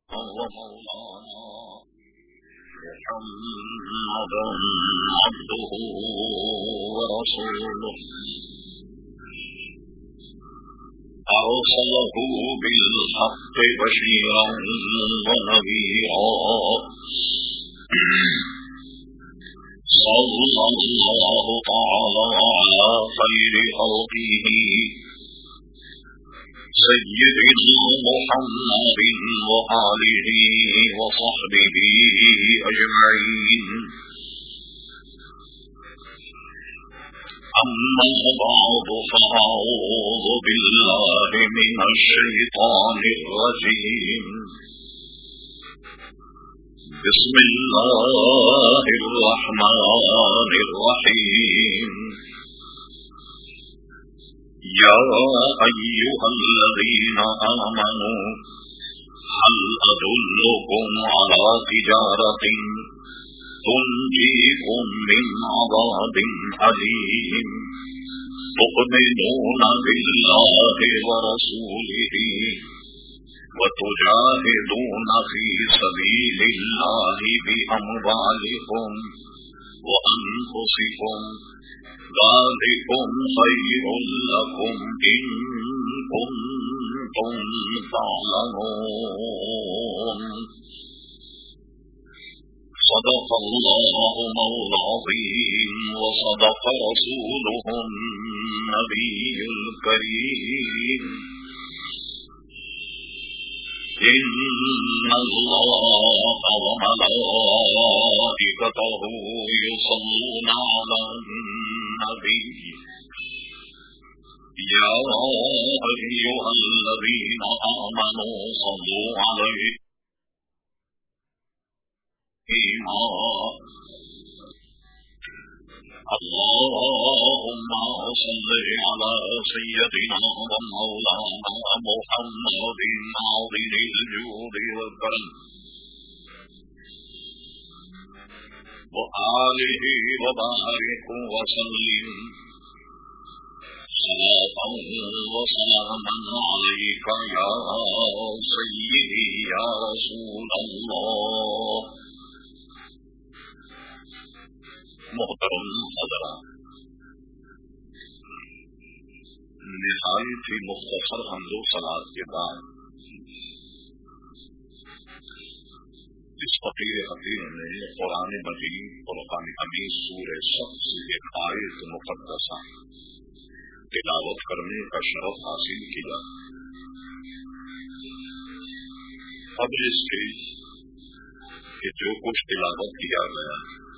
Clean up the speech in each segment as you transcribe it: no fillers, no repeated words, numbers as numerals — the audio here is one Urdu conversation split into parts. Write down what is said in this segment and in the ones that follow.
ومولانا محمدا عبده ورسوله أرسله بالحق بشيرا ونذيرا صلى الله تعالى على خير خلقه سيدنا محمد وآله وصحبه أجمعين. أما بعد فأعوذ بالله من الشيطان الرجيم. بسم الله الرحمن الرحيم. يا أيها الذين آمنوا هل أدلكم على تجارة تنجيكم من عذاب أليم تؤمنون بالله ورسوله وتجاهدون في سبيل الله بأموالكم وأنفسكم ذلكم خير لكم إن كنتم تعلمون. صدق الله العظيم وصدق رسوله النبي الكريم. إن الله وملائكته يصلون على النبي يا أيها الذين آمنوا صلوا عليه اللهم صل على سيدنا ومولانا محمد عظيم الجود والكرم وآله وبارك وسلم صلاة وسلاما عليك يا سيدي يا رسول الله. محترم حضرات، نہایت ہی مختصر حمد و ثناء کے بعد اس فقیر حکیم نے قرآن مجید فرقان حمید سورہ صف سے ایک آیت مقدسہ تلاوت کرنے کا شرف حاصل کیا. قبل اس کے کہ جو کچھ تلاوت کیا گیا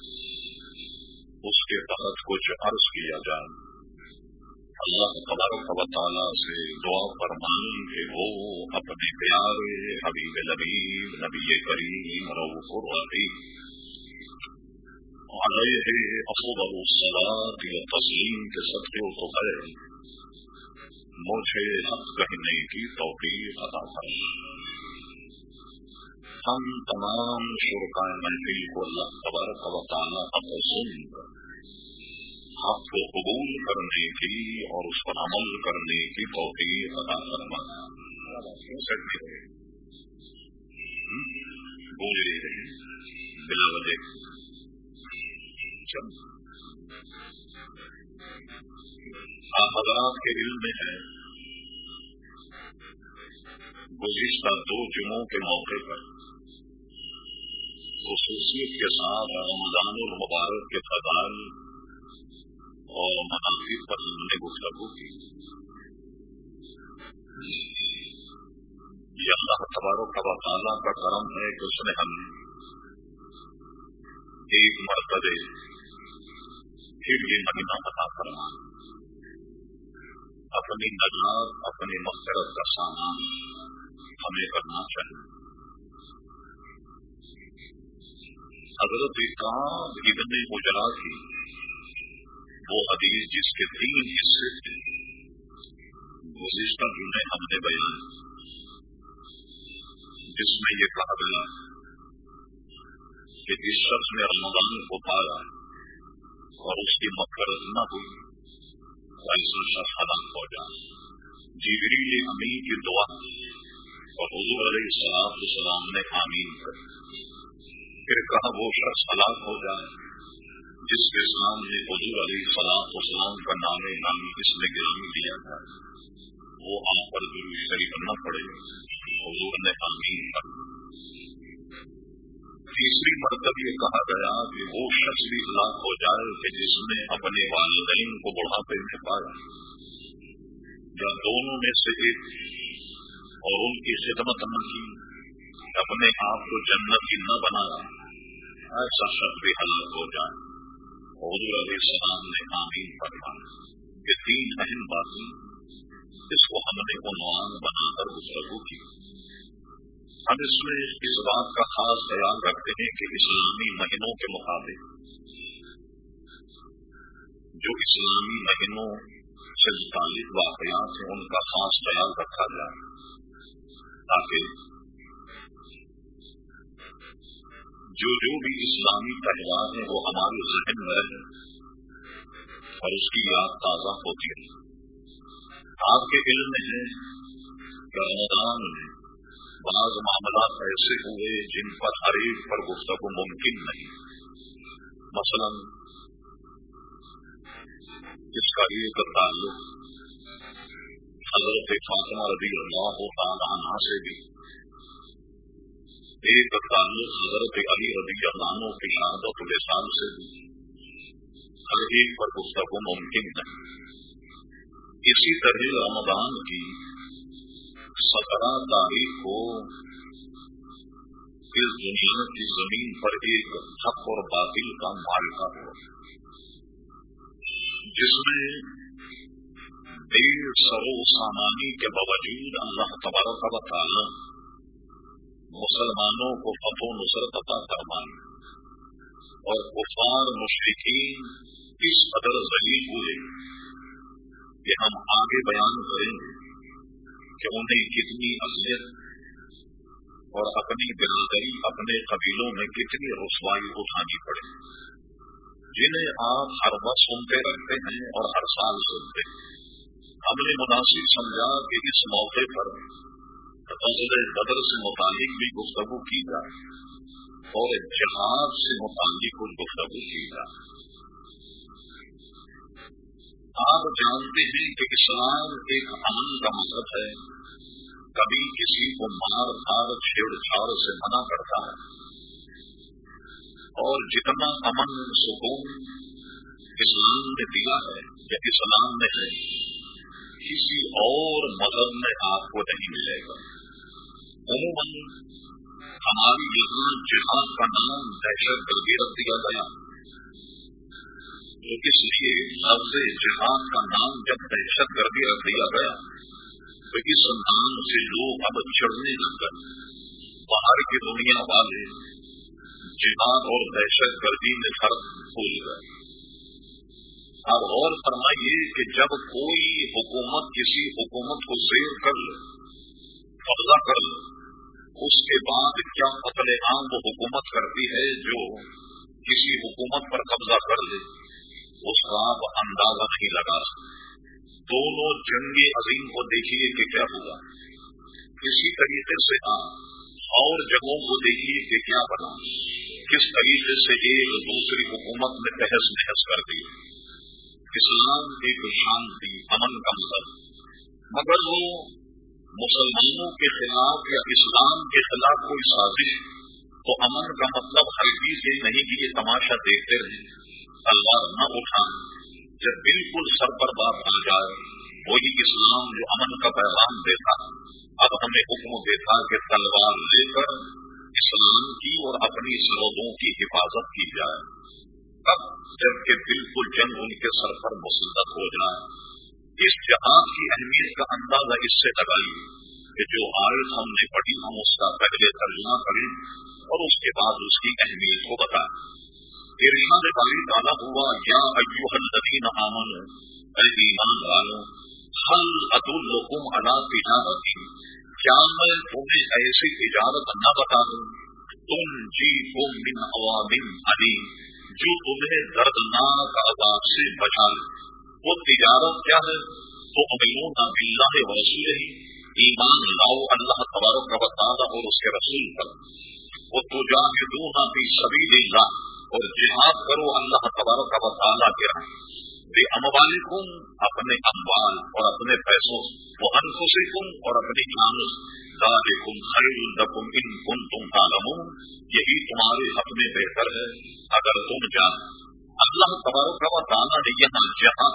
اس کے تحت کچھ عرض کیا جائے، اللہ تبارک و تعالیٰ سے دعا فرمائیں کہ وہ اپنے پیارے حبیب لبیب نبی کریم رؤوف الرحیم علیہ افضل الصلاۃ والتسلیم کے صدقے و توفیق مجھے حق کہنے کی توفیق عطا فرمائیں. ہم تمام شرکائے محفل کو اللہ تبارک و تعالیٰ حق سن حق کو قبول کرنے کی اور اس پر عمل کرنے کی توفیق عطا فرمائے. بولے بلا وجہ حضرات کے دل میں ہے گزشتہ 2 جمعوں کے موقع پر خصوصیت کے ساتھ رمضان المبارک کے فضائل اور مناظر پر ہم نے گفتگو کی. یہ اللہ تبارک و تعالیٰ کا کرم ہے کہ اس نے ہمیں ایک مرتبہ پھر یہ مہینہ عطا فرمایا. اپنی نجات اپنی مغفرت کا سامان ہمیں کرنا چاہیے. حضرت کعب ابن عجرہ کی وہ حدیث جس کے 3 حصے تھے گزشتہ جمعے ہم نے بیان، جس میں یہ کہا گیا کہ جس شخص نے رمضان کو پایا اور اس کی مغفرت نہ ہوئی ایسا شخص ہلاک ہو جائے. جبریل امین کی دعا اور حضور علیہ السلام نے آمین کہی. پھر کہا وہ شخص ہلاک ہو جائے جس کے سامنے حضور علیہ السلام کا نام نامی اس میں گرامی دیا جائے, وہ آپ پر درود شریف نہ پڑے. حضور نے آمین کہا. تیسری مرتبہ یہ کہا گیا کہ وہ شخص بھی ہلاک ہو جائے کہ جس نے اپنے والدین کو بڑھاپے میں پایا یا دونوں میں سے ایک اور ان کی خدمت نہ کی, اپنے آپ کو جنتی نہ بنایا, ایسا شخص بھی ہلاک ہو جائے. حضور علیہ السلام نے آمین فرمایا. یہ تین اہم باتیں اس کو ہم نے عنوان بنا کر گفتگو کی. ہم اس میں اس بات کا خاص خیال رکھتے ہیں کہ اسلامی مہینوں کے مطابق جو اسلامی مہینوں سے متعلق واقعات ہیں ان کا خاص خیال رکھا جائے تاکہ جو بھی اسلامی تہوار ہیں وہ ہمارے ذہن میں رہیں اور اس کی یاد تازہ ہوتی ہے. آپ کے علم میں ہے کہ رمضان میں بعض معاملات ایسے ہوئے جن پر ہر ایک پر گفتگو ممکن نہیں. مثلا اس کا ایک تعلق حضرت فاطمہ رضی اللہ تعالی عنہا سے بھی, ایک تعلق حضرت علی رضی اللہ عنہ کی شہادت وصال سے بھی, ہر ایک پر گفتگو ممکن نہیں. اسی طرح رمضان کی 17 تاریخ کو اس دنیا کی زمین پر ایک حق اور باطل کا معرکہ ہوا جس میں دیر سر و سامانی کے باوجود اللہ تبارک و تعالی مسلمانوں کو فتح و نصرت عطا فرمائی اور کفار مشرکین اس قدر ذلیل ہوئے کہ ہم آگے بیان کریں گے کہ انہیں کتنی اذیت اور اپنی برادری اپنے قبیلوں میں کتنی رسوائی اٹھانی پڑی, جنہیں آپ ہر وقت سنتے رہتے ہیں اور ہر سال سنتے ہیں. ہم نے مناسب سمجھا کہ اس موقع پر غزوہ بدر سے متعلق بھی گفتگو کی جائے اور جہاد سے متعلق گفتگو کی جائے. آپ جانتے ہیں کہ اسلام ایک امن کا مذہب ہے, کبھی کسی کو مار دھاڑ چھیڑ چھاڑ سے منع کرتا ہے, اور جتنا امن سکون اسلام نے دیا ہے یا اسلام میں ہے کسی اور مذہب میں آپ کو نہیں ملے گا. عموماً ہماری یہاں جہاد کا نام دہشت گردی رکھ دیا گیا, تو اس لیے لفظ جہاد کا نام جب دہشت گردی رکھ دیا گیا تو اس نام سے لوگ اب چڑھنے لگ گئے. باہر کی دنیا والے جہاد اور دہشت گردی میں فرق بھول گئے. اب غور فرمائیے کہ جب کوئی حکومت کسی حکومت کو زیر کر لے, قبضہ کر لے, اس کے بعد کیا قتل عام وہ حکومت کرتی ہے جو کسی حکومت پر قبضہ کر لے, اس کا آپ اندازہ نہیں لگا سکتے. دونوں جنگ عظیم کو دیکھیے کہ کیا ہوا, اسی طریقے سے آپ اور جگہوں کو دیکھیے کہ کیا بنا, کس طریقے سے ایک دوسری حکومت میں تہس نہس کر دی. اسلام ایک شانتی امن کا مذہب, مگر وہ مسلمانوں کے خلاف یا اسلام کے خلاف کوئی سازش, تو امن کا مطلب ہرگز یہ نہیں کہ یہ تماشا دیکھتے رہیں, تلوار نہ اٹھائیں. جب بالکل سر پر بات آ جائے, وہی اسلام جو امن کا پیغام دیتا اب ہمیں حکم دیتا کہ تلوار لے کر اسلام کی اور اپنی سرحدوں کی حفاظت کی جائے. اب جبکہ بالکل جنگ ان کے سر پر مسلط ہو جائے. اس جہاد کی اہمیت کا اندازہ اس سے لگائیے کہ جو آیت ہم نے پڑھی ہم اس کا پہلے ترجمہ کریں اور اس کے بعد اس کی اہمیت کو بتائیں. ارشاد باری تعالیٰ ہوا, یا ایھا الذین آمنوا, اے ایمان والوں, هل ادلکم علی تجارت, کیا میں تمہیں ایسی تجارت نہ بتا دوں تنجیکم من عذاب علیم, جو تمہیں دردناک عذاب سے بچا لے. وہ تجارت کیا ہے؟ تؤمنون باللہ ورسولہ, ایمان لاؤ اللہ تبارک و تعالی اور اس کے رسول پر، وتجاہدون فی سبیل اللہ، اور جہاد کرو اللہ تبارک و تعالی کے راہ، باموالکم، اپنے اموال اور اپنے پیسوں، وانفسکم، اور اپنی جانوں، ذالکم خیر لکم ان کنتم تعلمون، یہی تمہارے حق میں بہتر ہے اگر تم جانو۔ اللہ تبارک و تعالیٰ نے یہاں جہاد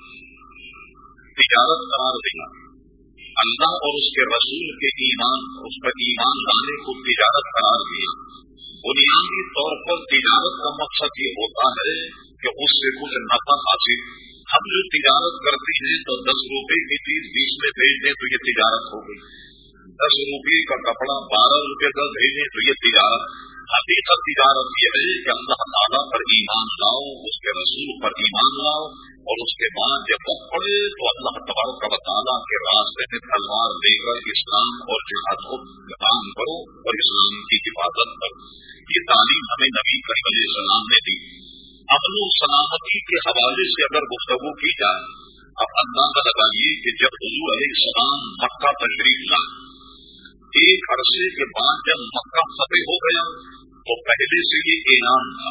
تجارت قرار دیا، اللہ اور اس کے رسول کے ایمان، اس پر ایمان لانے کو تجارت قرار دیا۔ بنیادی طور پر تجارت کا مقصد یہ ہوتا ہے کہ اس سے کچھ نفع حاصل۔ ہم جو تجارت کرتے ہیں تو 10 روپے کی چیز 20 میں بھیج دیں تو یہ تجارت ہو گئی، 10 روپے کا کپڑا 12 روپے کا بھیجیں تو یہ تجارت۔ حقیقت تجارت یہ ہے کہ اللہ تعالیٰ پر ایمان لاؤ، اس کے رسول پر ایمان لاؤ، اور اس کے بعد جب وقت پڑے تو اللہ تبارک و تعالیٰ کے راستے میں تلوار لے کر اسلام اور جہاد کو عام کرو اور اسلام کی حفاظت کرو۔ یہ تعلیم ہمیں نبی کریم علیہ السلام نے دی۔ امن و سلامتی کے حوالے سے اگر گفتگو کی جائے، اب اندازہ لگائیے کہ جب حضور علیہ السلام مکہ تشریف لائے، ایک عرصے کے بعد جب مکہ فتح ہو گیا تو پہلے سے یہ اعلان تھا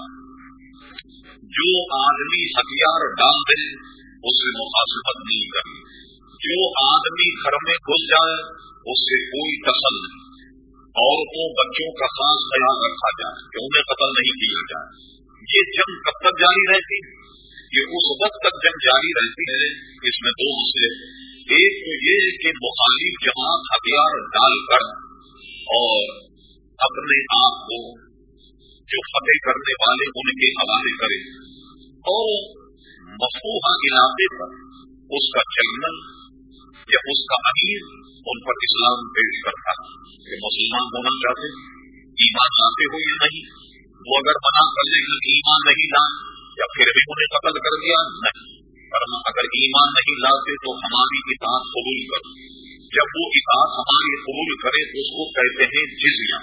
جو آدمی ہتھیار ڈال دے اس سے مخاصمت نہیں کرنی، جو آدمی گھر میں گھس جائے اس سے کوئی قتل نہیں، عورتوں بچوں کا خاص خیال رکھا جائے کہ انہیں قتل نہیں کیا جائے۔ یہ جنگ کب تک جاری رہتی؟ یہ اس وقت تک جنگ جاری رہتی ہے۔ اس میں 2 مسئلے، ایک تو یہ کہ مخالف جماعت ہتھیار ڈال کر اور اپنے آپ کو جو فتح کرنے والے ان کے حوالے کرے، اور مفتوحہ علاقے پر اس کا جنرل یا اس کا امیر ان پر اسلام پیش کرتا کہ مسلمان ہونا چاہتے، ایمان لاتے ہو یا نہیں۔ وہ اگر منع کر لے کہ ایمان نہیں لائے یا پھر بھی انہیں قتل کر دیا، نہیں، ورنہ اگر ایمان نہیں لاتے تو ہماری اطاعت قبول کرو۔ جب وہ اطاعت ہماری قبول کرے تو اس کو کہتے ہیں جزیہ،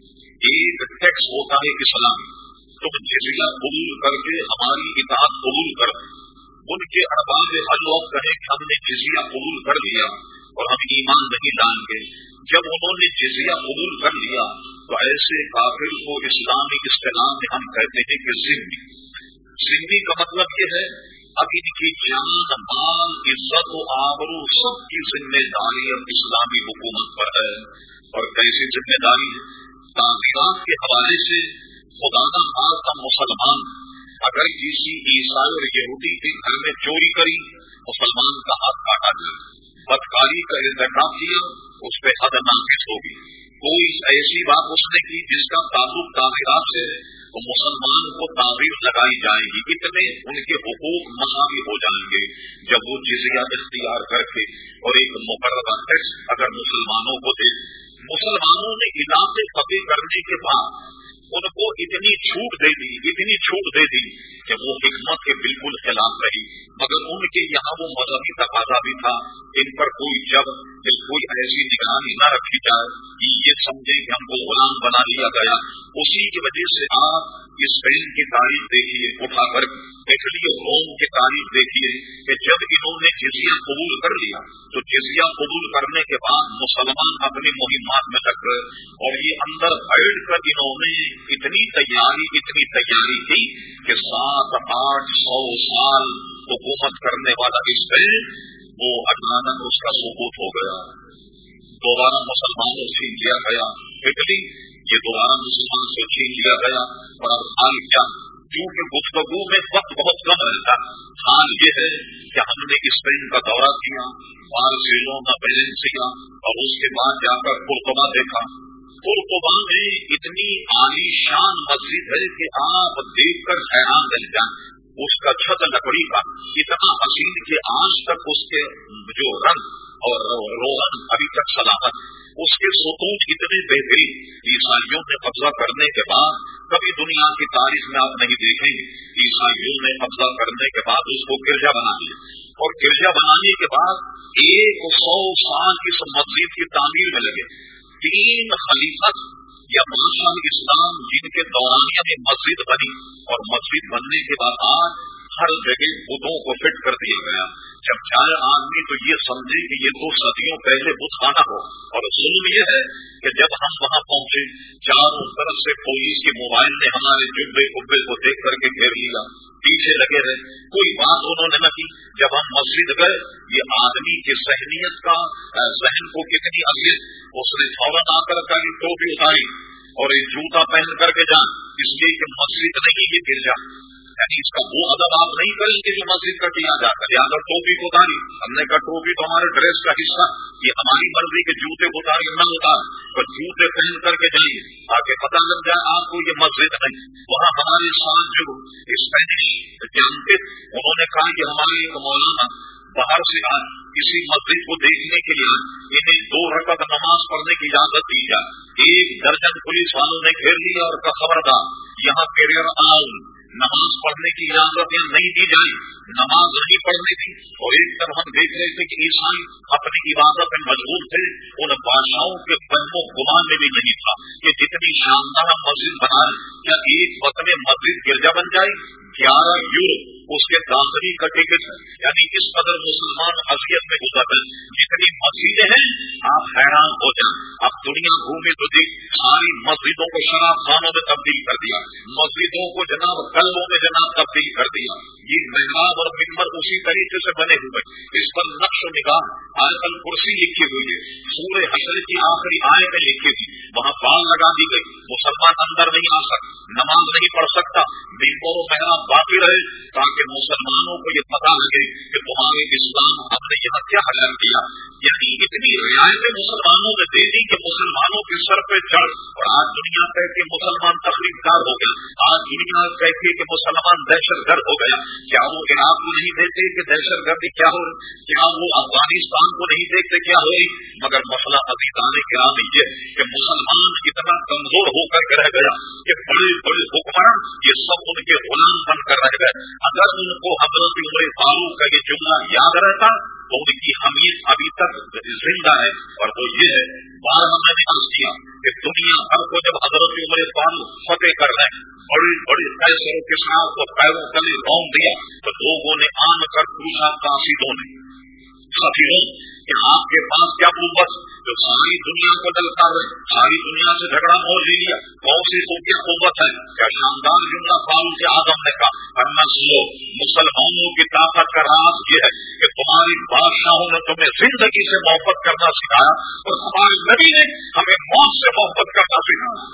ایک ٹیکس ہوتا ہے اسلام، تم جزیہ قبول کر کے ہماری اطاعت قبول کر۔ ان کے ارباب ہر لوگ کہیں کہ ہم نے جزیہ قبول کر لیا اور ہم ایمان نہیں لائیں گے۔ جب انہوں نے جزیہ قبول کر لیا تو ایسے کافر کو اسلامی اصطلاح میں ہم کہتے ہیں کہ ذمہ۔ ذمہ کا مطلب یہ ہے اب ان کی جان، مال، عزت و آبرو سب کی ذمہ داری اب اسلامی حکومت پر ہے۔ اور کیسی ذمہ داری ہے؟ تعزیرات کے حوالے سے خدا نہ خواستہ مسلمان اگر کسی عیسائی اور یہودی کے گھر میں چوری کری، مسلمان کا ہاتھ کاٹا جائے۔ بدکاری کا ارتکاب کیا، اس پہ حد نافذ ہوگی۔ کوئی ایسی بات اس نے کی جس کا تعلق تعزیرات سے ہے تو مسلمان کو تعزیر لگائی جائے گی، اتنے ان کے حقوق مساوی ہو جائیں گے۔ جب وہ جزیہ اختیار کر کے اور ایک مقررہ ٹیکس اگر مسلمانوں کو دے، مسلمانوں نے علاقے فتح کرنے کے بعد ان کو اتنی چھوٹ دے دی کہ وہ حکمت کے بالکل خلاف رہی، مگر ان کے یہاں وہ مذہبی تقاضا بھی تھا، ان پر کوئی جب کوئی ایسی نگرانی نہ رکھی جائے یہ سمجھے کہ ہم کو غلام بنا لیا گیا۔ اسی کی وجہ سے آپ اسپین کی تاریخ دیکھیے، اٹھا کر اٹلی اور روم کی تاریخ دیکھیے کہ جب انہوں نے جزیہ قبول کر لیا تو جزیہ قبول کرنے کے بعد مسلمان اپنی مہمات میں لگ گئے، اور یہ اندر بیٹھ کر انہوں نے اتنی تیاری کی کہ 700-800 سال حکومت کرنے والا اسپین وہ اچانک اس کا سقوط ہو گیا، دوبارہ مسلمانوں سے لیا گیا۔ اٹلی یہ دوبارہ مسلمان سے چھین لیا گیا۔ اور اب حال کیا؟ کیونکہ گفتگو میں وقت بہت کم رہتا، حال یہ ہے کہ ہم نے اسپین کا دورہ کیا، بارسلونا، ویلنسیا، اور اس کے بعد جا کر قرطبہ دیکھا۔ قرطبہ میں اتنی عالی شان مسجد ہے کہ آپ دیکھ کر حیران رہ جائیں۔ اس کا چھت لکڑی کا اتنا حسین کہ آج تک اس کے جو رنگ اور روغن ابھی تک سلامت، اس کے ستون اتنے بہترین عیسائیوں نے قبضہ کرنے کے بعد کبھی دنیا کی تاریخ میں آپ نہیں دیکھیں گے۔ عیسائیوں نے قبضہ کرنے کے بعد اس کو گرجا بنا دیا، اور گرجا بنانے کے بعد 100 سال اس مسجد کی تعمیر میں لگے۔ 3 خلیفت یا بادشاہ اسلام جن کے دورانیہ میں مسجد بنی، اور مسجد بننے کے بعد آج ہر جگہ بتوں کو فٹ کر دیا گیا، जब जाए आदमी तो ये समझे कि ये तो सदियों पहले बुतखाना हो। और जुल्म ये है कि जब हम वहां पहुंचे, चारों तरफ से पुलिस के मोबाइल ने हमारे जुब्बे कुब्बे को देख करके घेर लिया, पीछे लगे रहे, कोई बात उन्होंने न की। जब हम मस्जिद गए, ये आदमी की सहनियत का जहन को कितनी अजियत, उसने फौरन आकर कहा टोपी उतारी और एक जूता पहन करके जा, इसलिए कि मस्जिद नहीं ये गिरजा, यानी इसका वो अदब आप नहीं करेंगे जो मस्जिद का किया जाता है। अगर टोपी को उतारी, हमने कहा टोपी तो हमारे ड्रेस का हिस्सा, ये हमारी मर्जी के जूते को उतारी न उतार, तो जूते पहन करके जाइए ताकि पता लग जाए आपको ये मस्जिद नहीं। वहाँ हमारे साथ जो स्पेनिश जानते, उन्होंने कहा कि हमारे एक मौलाना बाहर से आए, किसी मस्जिद को देखने के लिए इन्हें 2 रकात नमाज पढ़ने की इजाजत दी जाए। 1 दर्जन पुलिस वालों ने घेर लिया और कहा खबरदार, यहाँ पेरियर आउल नमाज पढ़ने की इजाजत नहीं दी जाए, नमाज नहीं पढ़ने थी। और एक तरफ हम देख रहे थे कि ईसाई अपनी इबादत में मजबूर थे, उन बादशाहों के फहमो गुमान में भी नहीं था कि जितनी शानदार मस्जिद बनाए, क्या एक वक्त में मस्जिद गिरजा बन जाए। 11 यूरो उसके दाखिली का टिकट है, यानी इस कदर मुसलमान अजियत में गुजर है। जितनी मस्जिदें हैं आप हैरान हो जाए। अब दुनिया घूमे तो देख, सारी मस्जिदों को शराब खानों में तब्दील कर दिया, मस्जिदों को जनाब कल्बों में जनाब तब्दील कर दिया। ये मेहराब और मिंबर उसी तरीके से बने हुए, इस पर नक्श निगाह आयतल कुर्सी लिखी हुई है, सूरे हशर की आखिरी आयतें लिखी थी, वहाँ पाल लगा दी गई, मुसलमान अंदर नहीं आ सकता, नमाज नहीं पढ़ सकता, मिंबर और मेहराब बाकी रहे ताकि मुसलमानों को ये पता लगे कि तुम्हारे इस्लाम हमने यहाँ क्या हजर किया। यानी इतनी रियायतें मुसलमानों ने दे दी कि मुसलमानों के सर पे चढ़। और आज दुनिया कहती है मुसलमान तकलीफदार हो गया, आज दुनिया कहती है कि मुसलमान दहशतगर्द हो गया। क्या वो इराक को नहीं देखते कि दहशतगर्दी क्या हो रही, क्या वो अफगानिस्तान को नहीं देखते क्या हो रही। मगर मसला अजीज़ाने किराम ये कि मुसलमान इतना कमजोर होकर के रह गया कि बड़े बड़े हुक्मरान ये सब उनके गुलाम बनकर रह गए। अगर उनको हजरत उमर फारूक का ये जुमला याद रहता तो उनकी हमीद अभी तक जिंदा है। और वो ये है, बार हमने अर्ज किया कि दुनिया भर को जब हजरत उमर फारूक फतेह कर रहे, बड़े बड़े फैसलों के साथ वो पैरों तले रौंद दिया, तो लोगों ने आन कर पूछा कासिदों ने, सफीरों कि आपके पास क्या कुव्वत, जो सारी दुनिया को ललकार रहे, सारी दुनिया से झगड़ा मोल लिया, कौन सी तो क्या कुव्वत है। क्या शानदार जुमला फारूक आजम ने कहा, अन्ना सुनो, मुसलमानों की ताकत का राज ये है कि तुम्हारी बादशाहों ने तुम्हें जिंदगी से मोहब्बत करना सिखाया और हमारे नबी ने हमें मौत से मोहब्बत करना सिखाया।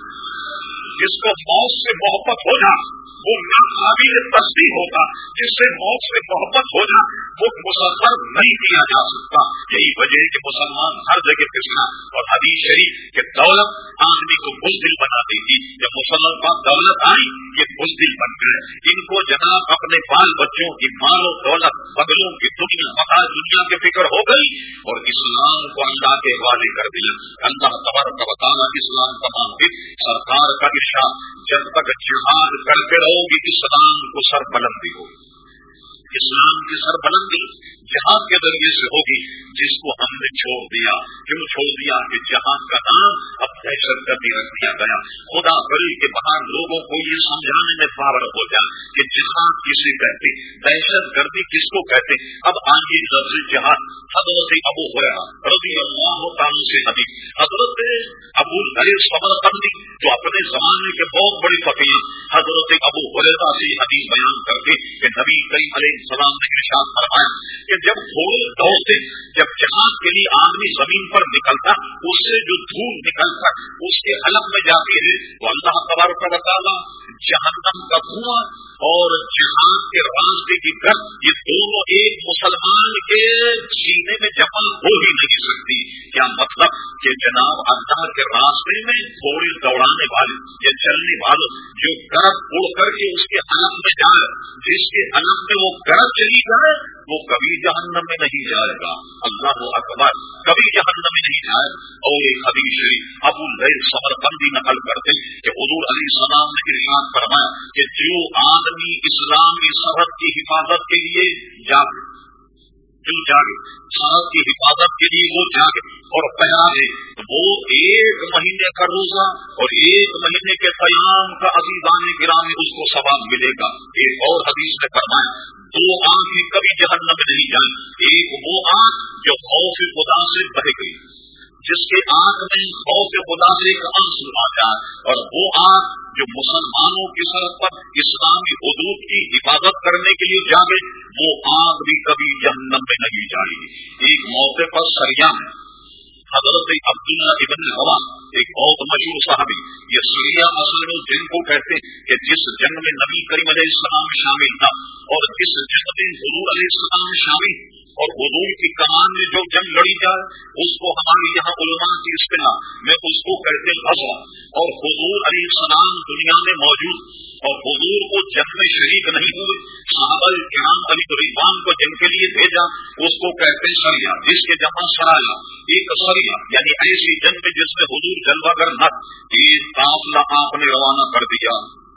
जिसको मौत से मोहब्बत हो जा वो नाकाबिल तस्दीक होगा, जिससे मौत से मोहब्बत हो जा वो मुसल्सल नहीं किया जा सकता। यही वजह है कि मुसलमान हर जगह फिसला। और हदीस शरीफ के दौलत आदमी को बुज़दिल बना देती, जब मुसलमान पास दौलत आई ये बुज़दिल बन गए। इनको जनाब अपने बाल बच्चों की मालो दौलत बगलों की दुनिया मकान दुनिया की फिक्र हो गई और इस्लाम को अल्लाह के हवाले कर दिया। अल्लाह तबारक व तआला इस्लाम तमाम दिन सरकार का इरशाद, जब तक जिहाद करते रहोगी इस्लाम को सरबलंदी होगी। इस्लाम की सरबलंदी जिहाद के जरिए से होगी, जिसको हमने छोड़ दिया। क्यों छोड़ दिया कि जिहाद का नाम अब दहशतगर्दी रख दिया गया। खुदा करे के बाहर लोगों को ये समझाने में पावर हो जाए कि जिहाद किसे कहते, दहशतगर्दी किसको कहते। अब आगे लफ्ज़ जिहाद हज़रत अबू हुरैरा रज़ियल्लाहु ताला से हदीस, हज़रत अबू लैस समरकंदी जो अपने जमाने के बहुत बड़े फकीह, हज़रत अबू हुरैरा से हदीस बयान करके कि नबी करीम अलैहिस्सलाम ने इरशाद फरमाया कि जब घोड़े दौड़ते, जब जिहाद के लिए आदमी जमीन पर निकलता, उससे जो धूल निकलता उसके हलक में जाती है, तो अल्लाह तबारक व तआला जहन्नम का धुआं और जिहाद के रास्ते की गर्द, ये दोनों एक मुसलमान के सीने में जमा हो ही नहीं सकती। क्या मतलब कि जनाब अल्लाह के रास्ते में घोड़े दौड़ाने वाले या चलने वालों जो गर्द उड़ करके उसके हलक में जाए, जिसके हलक में वो गर्द चली जाए वो कभी जहन्नम में नहीं जाएगा। अल्लाह अकबर, कभी जहन्नम में नहीं जाएगा। और एक हदीस शरीफ अबू लैस समरकंदी नकल करते कि हुजूर अलैहिस्सलाम ने इरशाद फरमाया कि जो आदमी इस्लामी सरहद की हिफाजत के लिए जागे, जो जागे सरहद की हिफाजत के लिए वो जागे और पहरा दे, वो 1 महीने का रोजा और 1 महीने के क़याम का अज़ीज़ान गिरामी उसको सवाब मिलेगा। एक और हदीस में फरमाया 2 आंखें कभी जहन्नम में नहीं जाएं। एक वो आंख जो खौफ खुदा से बह गई, जिसके आंख में खौफ खुदा से एक आंसू आ जाए, और वो आंख जो मुसलमानों की सड़क पर इस्लामी हुदूद की हिफाजत करने के लिए जागे, वो आंख भी कभी जहन्नम में नहीं जाएगी। एक मौके पर सरिया में हजरत अब्दुल्ला इब्न रवा, एक बहुत मशहूर साहबी, ये सरिया असल में जिन को कहते हैं कि जिस जंग में नबी करीम अलैहिस्सलाम शामिल था और जिस जंग में हुजूर अलैहिस्सलाम शामिल और हुजूर की कमान में जो जंग लड़ी जाए उसको हमारे यहाँ उलमा की इस्तिलाह में उसको कहते हैं गज़वा। और हुजूर अलैहिस्सलाम दुनिया में मौजूद और हुजूर को जंग में शरीक नहीं हुए, सहाबाए किराम अली रिज़वान को जंग के लिए भेजा, उसको कहते हैं सरिया, जिसके जमा सराया। एक सरिया यानी ऐसी जंग में जिसमें हुजूर जलवागर न, एक काफिला आपने रवाना कर दिया।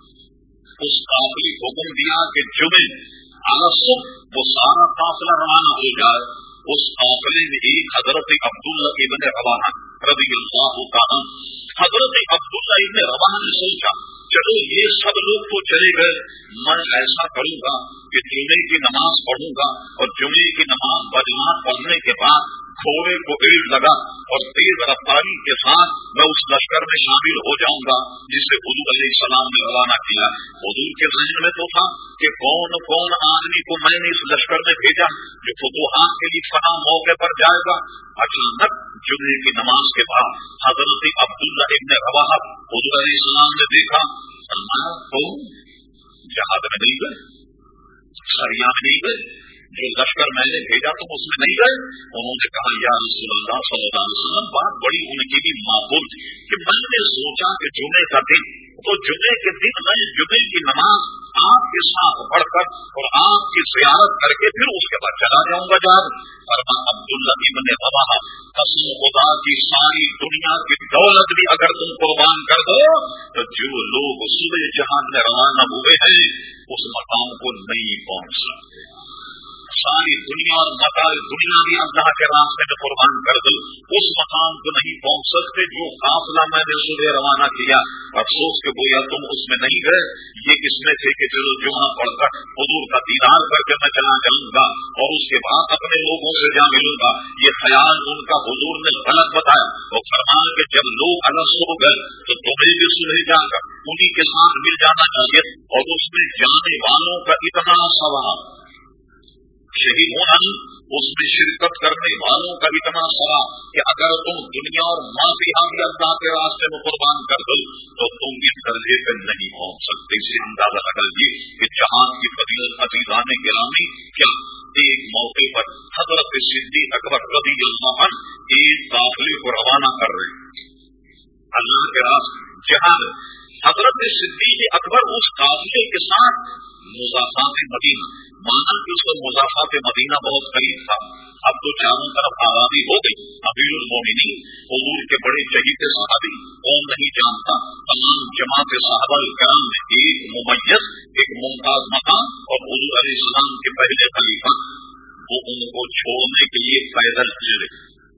उस काफिले को हुक्म दिया कि जुमे आलसुब वो सारा काफिला रवाना हो जाए। उस काफिले में एक हजरत अब्दुल्ला इब्न रवाहा रज़ियल्लाहु ताला, हजरत अब्दुल्ला इब्न रवाहा ने सोचा चलो ये सब लोग तो चले गए, मैं ऐसा करूंगा कि जुमे की नमाज पढ़ूंगा और जुमे की नमाज बजमात पढ़ने के बाद घोड़े को एड़ लगा और तेज रफ्तारी के साथ मैं उस लश्कर में शामिल हो जाऊंगा जिसे हुजूर अलैहिस्सलाम ने रवाना किया। हुजूर के ज़हन में तो था कि कौन कौन आदमी को मैंने इस लश्कर में भेजा जो फुतूहात के लिए फना मौके पर जाएगा। अचानक जुमे की नमाज के बाद हजरत अब्दुल्ला इब्न रवाहा हुजूर अलैहिस्सलाम ने देखा, फरमाया तुम जहाद में नहीं गए, सरिया में नहीं गए, जो लश्कर मैंने भेजा तुम उसमें नहीं गए। उन्होंने कहा या रसूलल्लाह सल्लल्लाहु अलैहि वसल्लम, बात बड़ी उनकी भी माकूल थी कि मैंने सोचा कि जुमे का दिन, तो जुमे के दिन मैं जुमे की नमाज आपके साथ पढ़कर और आपकी ज़ियारत करके फिर उसके बाद चला जाऊंगा जहाज। फरमा अब्दुल्ला इब्न रवाहा, कसम खुदा की सारी दुनिया की दौलत भी अगर तुम कुर्बान कर दो तो जो लोग सुबह जहाज में रवाना हुए हैं उस मकाम को नहीं पहुंच सकते। सारी दुनिया और मकाल दुनिया भी अल्लाह के रास्ते में कुर्बान कर दो, उस मकाम को नहीं पहुंच सकते जो काफिला मैंने सुबह रवाना किया। अफसोस के गोया तुम उसमें नहीं गए। ये किसमें थे कि चलो जुमा पढ़कर हुजूर का दीदार करके मैं चला जाऊंगा और उसके बाद अपने लोगों से जा मिलूंगा। ये ख्याल उनका हुजूर ने गलत बताया और फरमाया कि जब लोग अलग सो गए तो तुम्हें भी सुबह जाकर उन्हीं के साथ मिल जाना चाहिए। और उसमें जाने वालों का इतना सवाब, शहीद होना, उसमें शिरकत करने वालों का इतना सरा कि अगर तुम दुनिया और माफिया भी अल्लाह के रास्ते में कुर्बान कर दो तो तुम इस दर्जे पर नहीं पहुंच सकते। इसे अंदाजा लगा लीजिए कि जहाज की फजीलत अज़ीज़ाने गिरामी क्या। एक मौके पर हजरत सिद्दीक़ अकबर रज़ियल्लाहु अन्हु एक काफिले को रवाना कर रहे अल्लाह के रास्ते जहाज। हजरत सिद्दीक़ अकबर उस काफिले के साथ मुज़ाफ़ात मदीना, माना कि उसको मुज़ाफ़ात मदीना बहुत करीब था। अब तो चारों तरफ आबादी हो गई। अमीरुल मोमिनीन हुजूर के बड़े चहीते सहाबी, कौन नहीं जानता, तमाम जमात सहाबाए किराम में एक मुमय्यज़, एक मुमताज मकाम और हुजूर अलैहिस्सलाम के पहले खलीफा, वो उनको छोड़ने के लिए पैदल चले,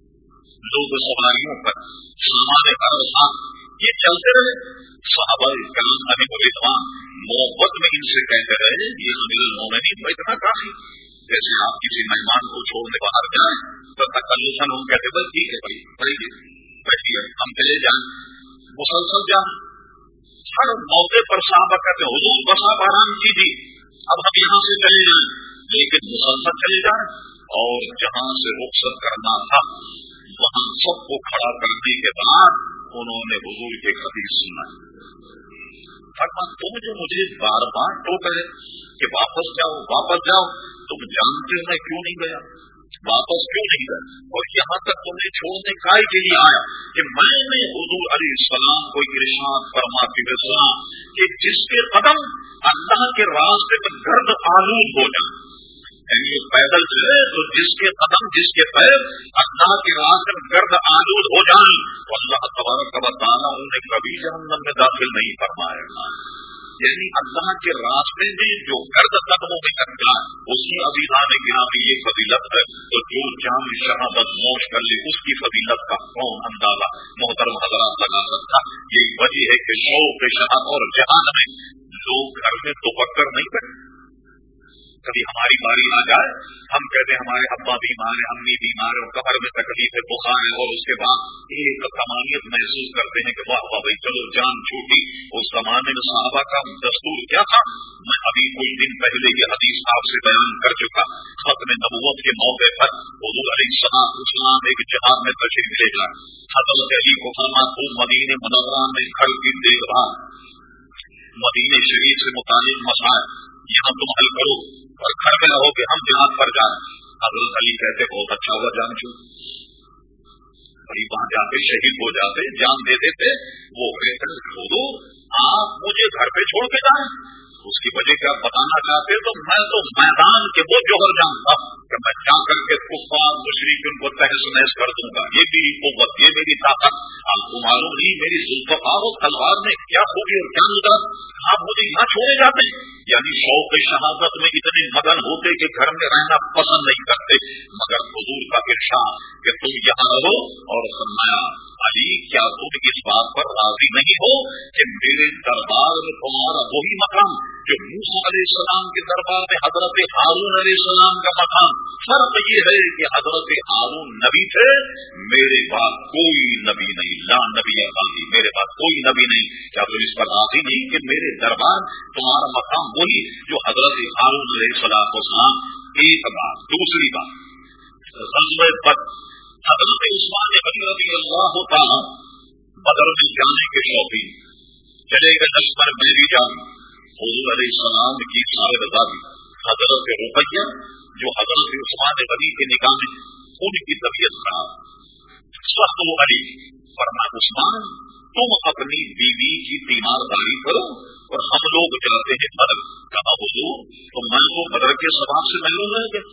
लोग सवारियों पर सामान हर साथ ये चलते रहे। सहाबाए किराम अलैहिम रिज़वान मोहब्बत में इनसे कहते रहे ये अमीरुल मोमिनीन इतना काफी। जैसे आप किसी मेहमान को छोड़ने बाहर जाए तो तकल्लुफ़न हम कहते बस ठीक है भाई बैठिए हम चले जाए, मुसलसल जाए। हर मौके पर साहबा कहते हुजूर बस आप आराम कीजिए, अब हम यहाँ से चले जाए, लेकिन मुसलसल चले जाए। और जहाँ से रुखसत करना था वहाँ सबको खड़ा करने के बाद उन्होंने हुजूर के हदीस सुनाई। फरमाया तुम जो मुझे बार बार टोक रहे कि वापस जाओ, तुम जानते हो मैं क्यों नहीं गया, वापस क्यों नहीं गए, और यहाँ तक तुमने छोड़ने काय के लिए आया कि मैंने हुजूर अलैहिस्सलाम को इरशाद फरमाते हुए सुना कि जिसके कदम अल्लाह के रास्ते में गर्द आलूद हो जाए, यानी पैदल चले तो जिसके कदम जिसके पैर अल्लाह के रास्ते में गर्द आलूद हो जाए तो अल्लाह तबारक व तआला उन्हें कभी जहन्नम में दाखिल नहीं फरमाएगा। یعنی اللہ کے راستے میں جو گرد قدموں میں لگ جائے اس کی ابیدان گرامی یہ فضیلت ہے. تو جو جان شہادت نوش کر لے اس کی فضیلت کا کون اندازہ محترم حضرات لگا سکتا. یہی وجہ ہے کہ شوق شہادت اور جہاد میں لوگ گھر میں دوپکر نہیں بیٹھتے. کبھی ہماری باری آ جائے ہم کہتے ہیں ہمارے ابا بیمار ہیں, امی بیمار ہیں, کمر میں تکلیف ہے, بخار ہے, اور اس کے بعد ایک کمانیت محسوس کرتے ہیں کہ واہ واہ بھائی چلو جان چھوٹی. اس زمانے میں صحابہ کا دستور کیا تھا؟ میں ابھی کچھ دن پہلے یہ حدیث آپ سے بیان کر چکا. ختم نبوت کے موقع پر حضور علیہ السلام ایک جہاد میں تشریف لے جائے. حضرت علی کو فرمایا تو مدینہ منورہ میں گھر کی دیکھ بھال, مدینہ شریف سے متعلق مسائل یہاں تم حل کرو اور گھر میں رہو کہ ہم جہاد پر جائیں. حضرت علی کہتے بہت اچھا ہوا جان چھو, بھائی وہاں جا کے شہید ہو جاتے, جان دے دیتے. وہ کہتے چھوڑو آپ مجھے گھر پہ چھوڑ کے جائیں. اس کی وجہ کیا بتانا چاہتے تو میں تو میدان کے وہ جوہر جانتا کہ میں جا کر کے کفار مشرکین کو تہس نہس کر دوں گا. یہ میری قوت, یہ میری طاقت. آپ کو معلوم نہیں میری ذوالفقار و تلوار میں کیا خوبی اور کیا نظر, آپ مجھے یہاں چھوڑے جاتے. یعنی شوق شہادت میں اتنے مگن ہوتے کہ گھر میں رہنا پسند نہیں کرتے. مگر حضور کا ارشاد کہ تم یہاں رہو. اور فرمایا علی کیا تم اس بات پر راضی نہیں ہو کہ میرے دربار میں تمہارا وہی مقام جو موسیٰ علیہ السلام کے دربار میں حضرت ہارون علیہ السلام کا مقام. فرق یہ ہے کہ حضرت ہارون نبی تھے, میرے بعد کوئی نبی نہیں, لا نبی علی, میرے بعد کوئی نبی نہیں. کیا تم اس پر راضی نہیں کہ میرے دربار تمہارا مقام وہی جو حضرت ہارون علیہ السلام. ایک بات. دوسری بات غزوہ بدر, حضرت عثمان غنی رضی اللہ تعالی بدر میں جانے کے شوقین, چلے گئے لشکر میں بھی جانے. حضور علیہ السلام کی سارے رضا دی. حضرت رقیہ جو حضرت عثمان غنی کے نکاح میں ان کی طبیعت خراب, سخت و علی فرمایا عثمان تم اپنی بیوی کی تیمارداری کرو اور ہم لوگ جاتے ہیں بدر. کہا حضور تو میں تو بدر کے ثواب سے محروم رہ گیا.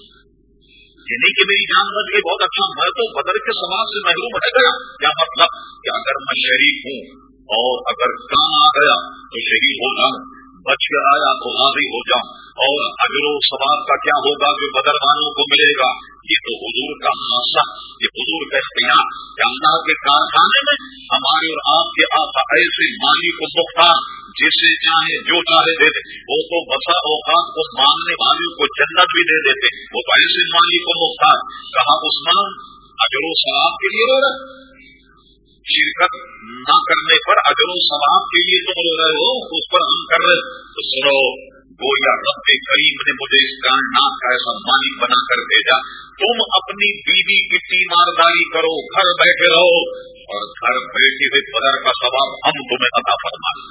یہ نہیں کہ میری جان بچ گئی, بہت اچھا, میں تو بدر کے ثواب سے محروم رہ گیا. کیا مطلب کہ اگر میں شریک ہوں اور اگر کام آ گیا تو شہید ہو جاؤں, بچ کے آیا تو راضی ہو جاؤں, اور اجر و ثواب کا کیا ہوگا جو بدر والوں کو ملے گا. یہ تو حضور کا خاصہ, یہ حضور کا اختیار کہ اللہ کے کارخانے میں ہمارے اور آپ کے آقا ایسے مالک و مختار جسے چاہے جو چاہے دے دے. وہ تو بسا اوقات کو مانگنے والوں کو جنت بھی دے دیتے, وہ تو ایسے مالک و مختار. کہا عثمان اجر و ثواب کے لیے رو رہے, شرکت نہ کرنے پر اجر و ثواب کے لیے تم رو رہے ہو, اس پر ہم کر رہے. تو سنو, گویا رب کریم نے مجھے اس کائنات کا ایسا مالک بنا کر بھیجا. تم اپنی بیوی کی تیمارداری کرو, گھر بیٹھے رہو, اور گھر بیٹھے ہوئے بدر کا ثواب ہم تمہیں عطا فرمائیں.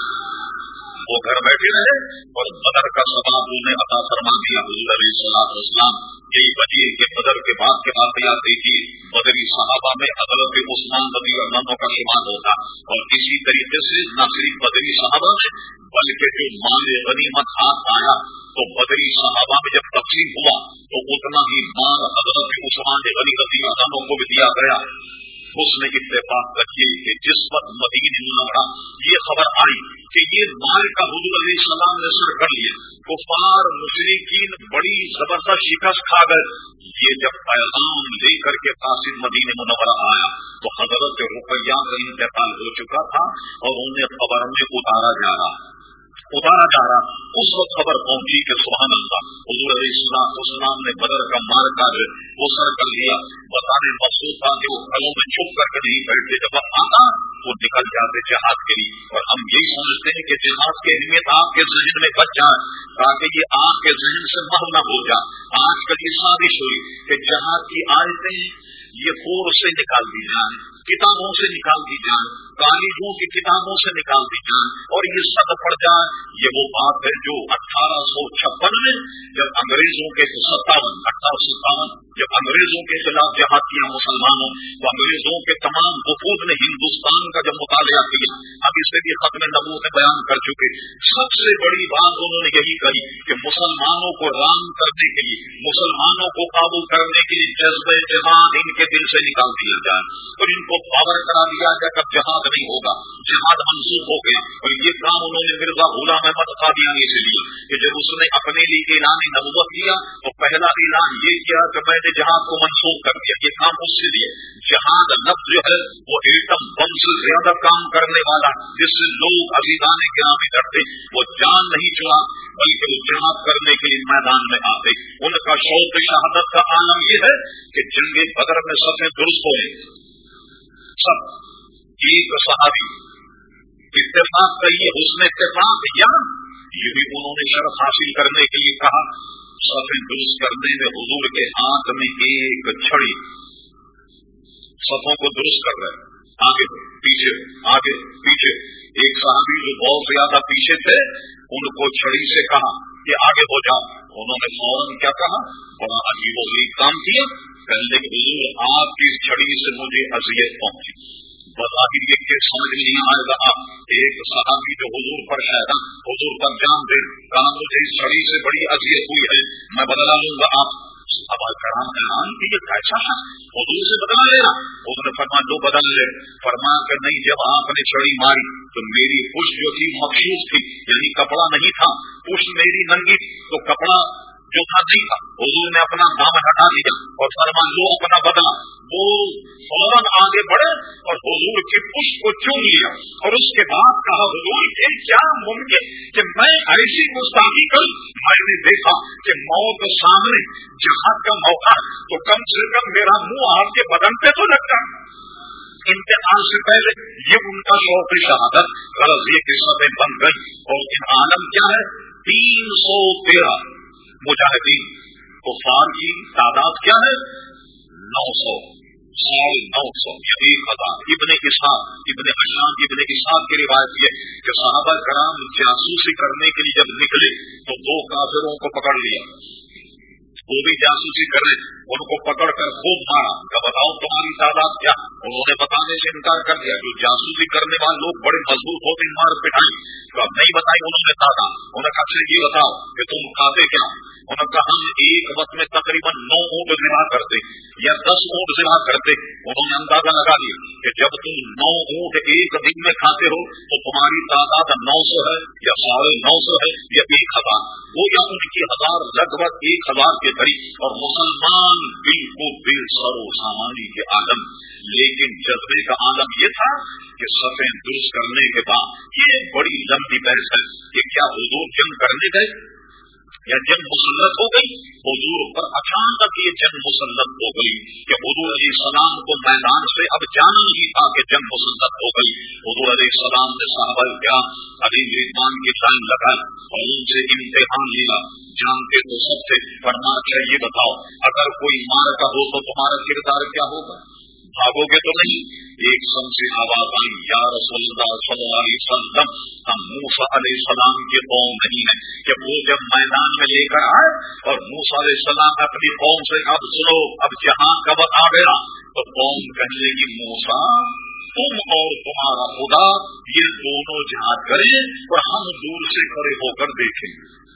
وہ گھر بیٹھے رہے اور بدر کا ثواب انہیں عطا فرما دیا. حضور علیہ السلام یہی وجہ کہ بدر کے بعد کے واقعات دیکھیے, بدری صحابہ میں حضرت عثمان رضی اللہ عنہ کا شمار ہوتا. اور اسی طریقے سے نہ صرف بدری صحابہ میں بلکہ جو مال غنیمت ہاتھ آیا تو بدری صحابہ میں جب تقسیم ہوا تو اتنا ہی مال حضرت عثمان غنی رضی اللہ عنہ کو بھی دیا گیا. اس نے اتفاق رکھی کہ جس وقت مدینہ منورہ یہ خبر آئی کہ یہ مال کا حضور علیہ السلام نے سر کر لیا, کفار مشرکین بڑی زبردست شکست کھا گئے. یہ جب پیغام لے کر کے قاصد مدینہ منورہ آیا تو حضرت رقیہ کا انتقال ہو چکا تھا اور انہیں قبر میں اتارا جا رہا. اس وقت خبر پہنچی کہ سبحان اللہ, حضور علیہ السلام نے بدر کا مار کر وہ سر کر لیا. بتانے مقصود تھا کہ وہ گھروں میں چھپ کر کے نہیں بیٹھتے, جب وقت آتا وہ نکل جاتے جہاد کے لیے. اور ہم یہی سمجھتے ہیں کہ جہاد کی اہمیت آپ کے ذہن میں بچ جائے تاکہ یہ آپ کے ذہن سے محو نہ ہو جائے. آج کل یہ سازش ہوئی کہ جہاد کی آیتیں یہ فور سے نکال دی جائیں, کتابوں سے نکال دی جائیں, کالجوں کی کتابوں سے نکال دی جائیں, اور یہ سب پڑ جائے. یہ وہ بات ہے جو 1856 میں جب انگریزوں کے 1857 جب انگریزوں کے خلاف جہاد کیا مسلمانوں, تو انگریزوں کے تمام وفود نے ہندوستان کا جب مطالعہ کیا, اب اس سے بھی ختم نبوت بیان کر چکے, سب سے بڑی بات انہوں نے یہی کہی کہ مسلمانوں کو رام کرنے کے لیے, مسلمانوں کو قابو کرنے کے لیے جذبہ جہاد ان کے دل سے نکال دیا جائے اور ان کو پاور کرا دیا جائے کہ جہاد जिहाद नहीं होगा, जिहाद मंसूख हो गया। और ये काम उन्होंने मिर्जा गुलाम अहमद कादियानी से लिया कि जब उसने अपने लिए ऐलान नबुव्वत किया तो पहला ऐलान ये किया कि मैंने जिहाद को मंसूख कर दिया। ये काम उससे लिए। जिहाद लफ्ज जो है वो एटम बम से ज्यादा काम करने वाला, जिससे लोग अजीजाने गिरामी करते, वो जान नहीं चुरा बल्कि वो जिहाद करने के लिए मैदान में आते। उनका शौक शहादत का आलम ये है कि जंगे बदर में सफे दुरुस्त हुए सब एक सहाबी इत्तेफाक कहिए, हुस्न इत्तेफाक या ये भी उन्होंने शर्फ हासिल करने के लिए कहा। सफे दुरुस्त करने में हुजूर के हाथ में एक छड़ी, सफों को दुरुस्त कर रहे, आगे पीछे आगे पीछे। एक साहबी जो बहुत ज्यादा पीछे थे उनको छड़ी से कहा कि आगे हो जाओ। उन्होंने फौरन क्या कहा, बड़ा अजीब गरीब काम किया। कहने के हुजूर आपकी छड़ी से मुझे अजियत पहुंची। बज़ाहिर ये के समझ नहीं आएगा। आप एक सहाबी जो हुजूर पर शहदा, हुजूर पर जान दे, कहा मुझे इस छड़ी से बड़ी अजियत हुई है, मैं बदला लूंगा। आप सहाबा कराम हैरान कि ये कैसा है, हुजूर से बदला लेना। उसने फरमाया लो बदल ले। फरमाया कि नहीं, जब आपने छड़ी मारी तो मेरी पुष्ट जो थी मखसूस थी, यानी कपड़ा नहीं था, पुष्ट मेरी नंगी, तो कपड़ा जो था नहीं था। हुजूर ने अपना दामन हटा दिया और फरमाया लो अपना बदला। वो फौरन आगे बढ़े और हुजूर की पुष्ट को चूम लिया और उसके बाद कहा हुजूर ये क्या मुमकिन कि मैं ऐसी गुस्ताखी करूं। मैंने देखा कि मौत सामने, जिहाद का मौका, तो कम से कम मेरा मुंह आपके बदन पे तो लगता। इंतकाल से पहले ये उनका शौक शहादत। गरज ये किस्मतें बन गई। और इन आलम क्या है, 313 मुजाहिदीन। कुफार की तादाद क्या है, 900, 900, 1000। इब्ने इसहाक, इब्ने हशाम, इब्ने इसहाक की रिवायत है कि सहाबा कराम जासूसी करने के लिए जब निकले तो 2 काफिरों को पकड़ लिया। वो भी जासूसी करे, उनको पकड़ कर खूब मारा। क्या बताओ तुम्हारी तादाद क्या? उन्होंने बताने से इनकार कर दिया। जो जासूसी करने वाले लोग बड़े मजबूत होते, मार पिटाई। तो अब नहीं बताई उन्होंने तादाद। उन्होंने कहा अच्छा ये बताओ कि तुम खाते क्या? उन्होंने कहा हम एक वक्त में तकरीबन 9 ऊँट ज़िबा करते या 10 ऊँट ज़िबा करते। उन्होंने अंदाजा लगा लिया कि जब तुम 9 ऊँट एक दिन में खाते हो तो तुम्हारी तादाद 900 है या 950 है या 1000। वो या उनकी 1000 लगभग 1000 के करीब। और मुसलमान बिल्कुल बेसरो सामानी के आलम। लेकिन जज्बे का आलम ये था कि सफें दुरुस्त करने के बाद ये बड़ी लंबी बहस है कि क्या हुजूर जंग करने गए या जंग मुसल्लत हो गई। हुजूर पर अचानक ये जंग मुसल्लत हो गई कि हुजूर अलैहिस्सलाम को मैदान से अब जाना नहीं था कि जंग मुसल्लत हो गई। हुजूर अलैहिस्सलाम ने सहाबा किराम अली रिज़वान की लाइन लगाई और उनसे इम्तिहान लिया। जानते तो सबसे फरमाया अच्छा ये बताओ अगर कोई मारका हो तो तुम्हारा किरदार क्या होगा, भागोगे तो नहीं। एक सम से आवाज आई या रसूलुल्लाह सल्लल्लाहु अलैहि वसल्लम, हम मूसा अलैहिस्सलाम के कौम नहीं है कि वो जब मैदान में लेकर आए और मूसा अलैहिस्सलाम अपनी कौम से अब सुनो अब जहां का वक्त आ गया, तो कौम कहने लगी मूसा तुम और तुम्हारा खुदा ये दोनों जहाद करें और हम दूर से खड़े होकर देखें।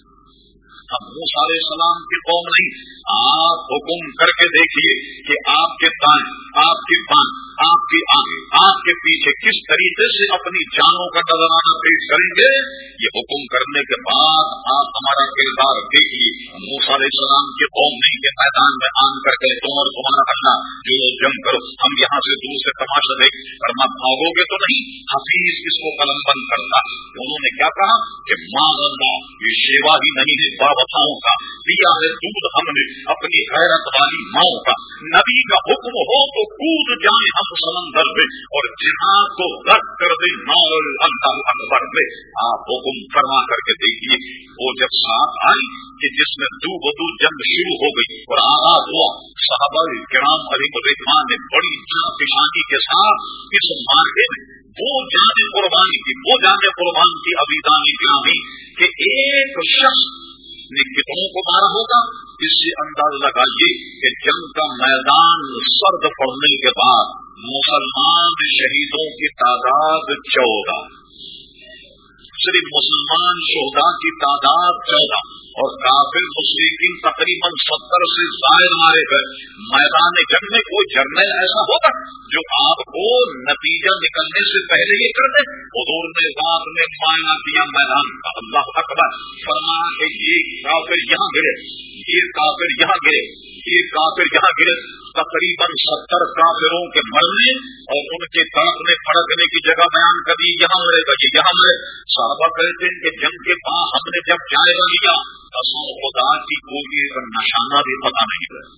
अब मूसा अलैहिस्सलाम की कौम नहीं, आप हुक्म करके देखिए कि आपके दाएं, आपके बाएं, आपके आगे, आपके पीछे किस तरीके से अपनी जानों का नजराना पेश करेंगे। ये हुक्म करने के बाद आप हमारा किरदार देखिए। मूसा अलैहिस्सलाम की कौम नहीं के मैदान में आन करके तुम और तुम्हारा अल्लाह जो जंग करो, हम यहाँ से दूर से तमाशा देख पर मत भागोगे तो नहीं। हफीज इसको कलम बंद करता। उन्होंने क्या कहा कि मां अल्लाह ये शेवा ही नहीं है बावफाओं का, दिया है दूध हमने अपनी गैरत वाली माओ का। नबी का हुक्म हो तो कूद जाए हम समंदर में और जिहाद को रद्द कर दे नाल अल्लाह अकबर में। आप हुक्म फरमा करके देखिए। वो जब साथ आई कि जिसमें दू बदू जंग शुरू हो गई और आगाज हुआ, सहाबा किराम रिज़वान ने बड़ी जान-पेशानी के साथ इस मार्गे में वो जाने कुर्बान की अबीदानी किरामी कि एक शख्स ने कितनों को मारा होगा। इससे अंदाजा लगाइए कि जंग का मैदान सर्द पड़ने के बाद मुसलमान शहीदों की तादाद 14। صرف مسلمان شہداء کی تعداد 14 اور کافر مشرکین تقریباً 70 سے زائد مارے گئے. میدان جنگ میں کوئی جرنیل ایسا ہوگا جو آپ کو نتیجہ نکلنے سے پہلے یہ کر دے؟ حضور نے رات میں معائنہ کیا میدان کا. اللہ اکبر. فرمایا کہ یہ کافر یہاں گرے, یہ کافر یہاں گرے, یہ کافر یہاں گرے. تقریباً 70 کافروں کے مرنے اور ان کے تڑپنے پھڑکنے کی جگہ بیان کر دی. یہاں مرے گا, یہ یہاں مرے. صحابہ کہتے ہیں کہ جنگ کے بعد ہم نے جب جائزہ لیا قسم خدا کی کوئی ایک نشانہ بھی پتہ نہیں ہے,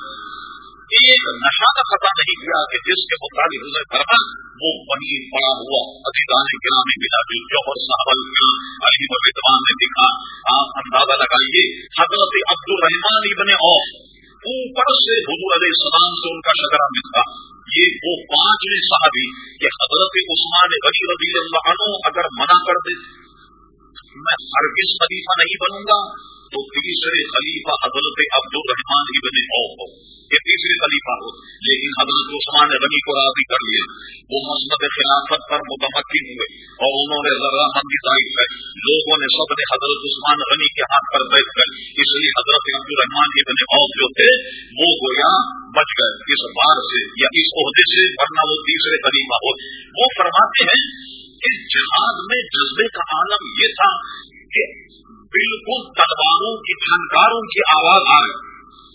ایک نشانہ پتہ نہیں کیا کہ جس کے مطابق انہیں کرنا وہ وہیں پڑا ہوا. عزیزان گرامی بلا جوہر صاحب علی رضوان نے دکھا. آپ اندازہ لگائیے حضرت عبد الرحمن ابن عوف اوپر سے حضور علیہ السلام سے ان کا شجرہ ملتا. یہ وہ 5ویں صحابی کہ حضرت عثمان غنی رضی اللہ عنہ اگر منع کر دے میں ہرگز خلیفہ نہیں بنوں گا تو تیسرے خلیفہ حضرت عبد الرحمن ابن عوف ہو, یہ تیسرے خلیفہ ہو. لیکن حضرت عثمان غنی کو راضی کر لیا. وہ مسند خلافت پر متمکن ہوئے اور انہوں نے رضامندی ظاہر کی. لوگوں نے سب نے حضرت عثمان غنی کے ہاتھ پر بیٹھ کر, اس لیے حضرت عبد الرحمن ابن عوف جو تھے وہ گویا بچ گئے اس بار سے یا اس عہدے سے, ورنہ وہ تیسرے خلیفہ ہو. وہ فرماتے ہیں کہ جہاد میں جذبے کا عالم یہ تھا کہ بالکل تلواروں کی جھنکاروں کی آواز آ رہی.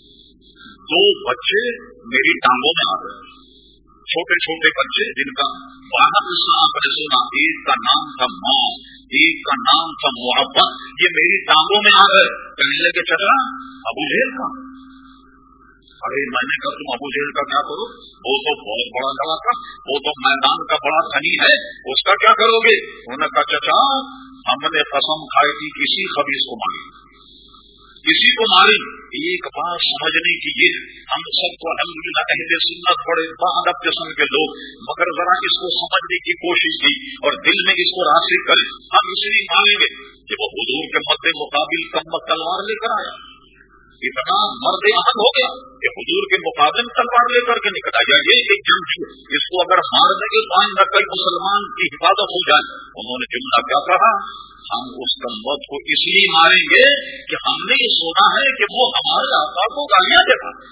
2 بچے میری ٹانگوں میں آ رہے ہیں, چھوٹے چھوٹے بچے جن کا باہر سے آپ نے سنا. ایک کا نام تھا ماں, ایک کا نام تھا محبت. یہ میری ٹانگوں میں آ گئے. کہنے لگے چچا ابو جہل کا. ارے میں نے کہا تم ابو جہل کا کیا کرو, وہ تو بہت بڑا گڑا تھا, وہ تو میدان کا بڑا دھنی ہے, اس کا کیا کرو گے؟ انہوں نے کہا چچا ہم نے قسم کھائی تھی کسی خبیث کو ماری, کسی کو ماری. ایک بات سمجھنے کی یہ ہم سب کو الحمدللہ اہل سنت بڑے باادب قسم کے لوگ, مگر ذرا اس کو سمجھنے کی کوشش کی اور دل میں اس کو راسخ کریں. ہم اس لیے مانیں گے کہ وہ حضور کے مد مقابل کم تلوار لے کر آیا, اتنا مرد احد ہو گیا کہ حضور کے مقابل تلوار لے کر کے نکلا. یا یہ ایک جنگ اس کو اگر مارنے کے بعد نہ کئی مسلمان کی حفاظت ہو جائے. انہوں نے جملہ کیا کہا, ہم اس کمبخت کو اس لیے ماریں گے کہ ہم نے یہ سنا ہے کہ وہ ہمارے آقا کو گالیاں دیتا ہے,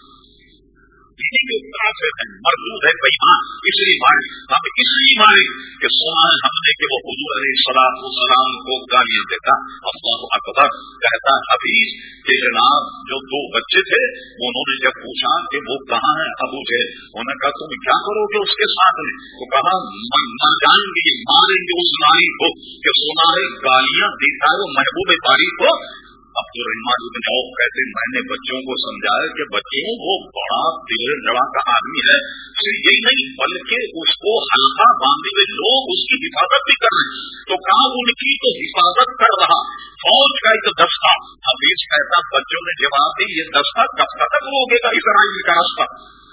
اسی کے کافر ہے, مردود ہے, بےایمان, اس لیے ماریں. ہم اس لیے ماریں کہ سنا ہے ہم نے کہ وہ حضور علیہ السلام کو گالیاں دیتا. اللہ اکبر. کہتا ہے حفیظ کہ جناب جو 2 بچے تھے انہوں نے جب پوچھا کہ وہ کہاں ہے ابو جہل, انہوں نے کہا تم کیا کرو گے اس کے ساتھ میں؟ تو کہا مر جائیں گے, ماریں گے اس ناری کو کہ سنا ہے گالیاں دیتا ہے وہ محبوب باری کو. عبد الرحمن ابن عوف کہتے ہیں میں نے بچوں کو سمجھایا کہ بچوں وہ بڑا دل جڑا کا آدمی ہے, صرف یہی نہیں بلکہ اس کو ہلکا باندھے ہوئے لوگ اس کی حفاظت بھی کر رہے ہیں. تو کہا ان کی تو حفاظت کر رہا فوج کا ایک دستہ. حفیظ کہتا بچوں نے جواب دی یہ دستہ کب تک روکے گا اسرائیل کا راستہ؟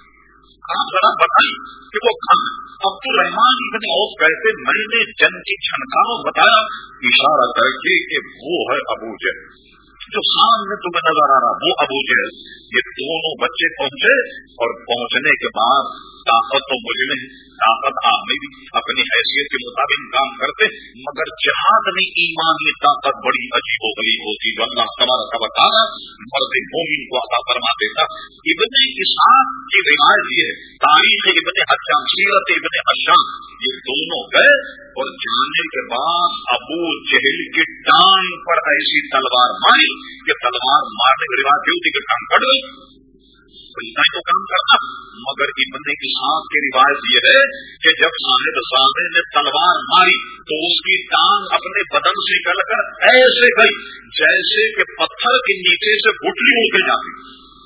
آپ ذرا بتائیے کہ وہ کھانا. عبد الرحمن ابن عوف کہتے میں نے جنگ کی چھنکاروں بتایا, اشارہ کر کے کہ وہ ہے ابو جہل جو سامنے تمہیں نظر آ رہا, وہ ابو جہل. یہ دونوں بچے پہنچے اور پہنچنے کے بعد طاقت تو مجھ میں, طاقت آپ میں بھی اپنی حیثیت کے مطابق کام کرتے, مگر جہاد میں ایمانی طاقت بڑی عجیب و غریب ہوتی جو اللہ تبارک و تعالی مرد مومن کو عطا فرما دیتا. ابن اسحاق کی روایت یہ ہے, تاریخ ابن حشام, سیرت ابن حشام, یہ دونوں گئے اور جانے کے بعد ابو جہل کی ٹانگ پر ایسی تلوار ماری کہ تلوار مارنے کی روایت ہوتی کہ کام کٹ گئی. تو کام کرنا, مگر ابن اسحاق کی روایت یہ ہے کہ جب صاحب نے تلوار ماری تو اس کی ٹانگ اپنے بدن سے نکل کر ایسے گئی جیسے کہ پتھر کے نیچے سے گٹھلی اڑ کے جاتی.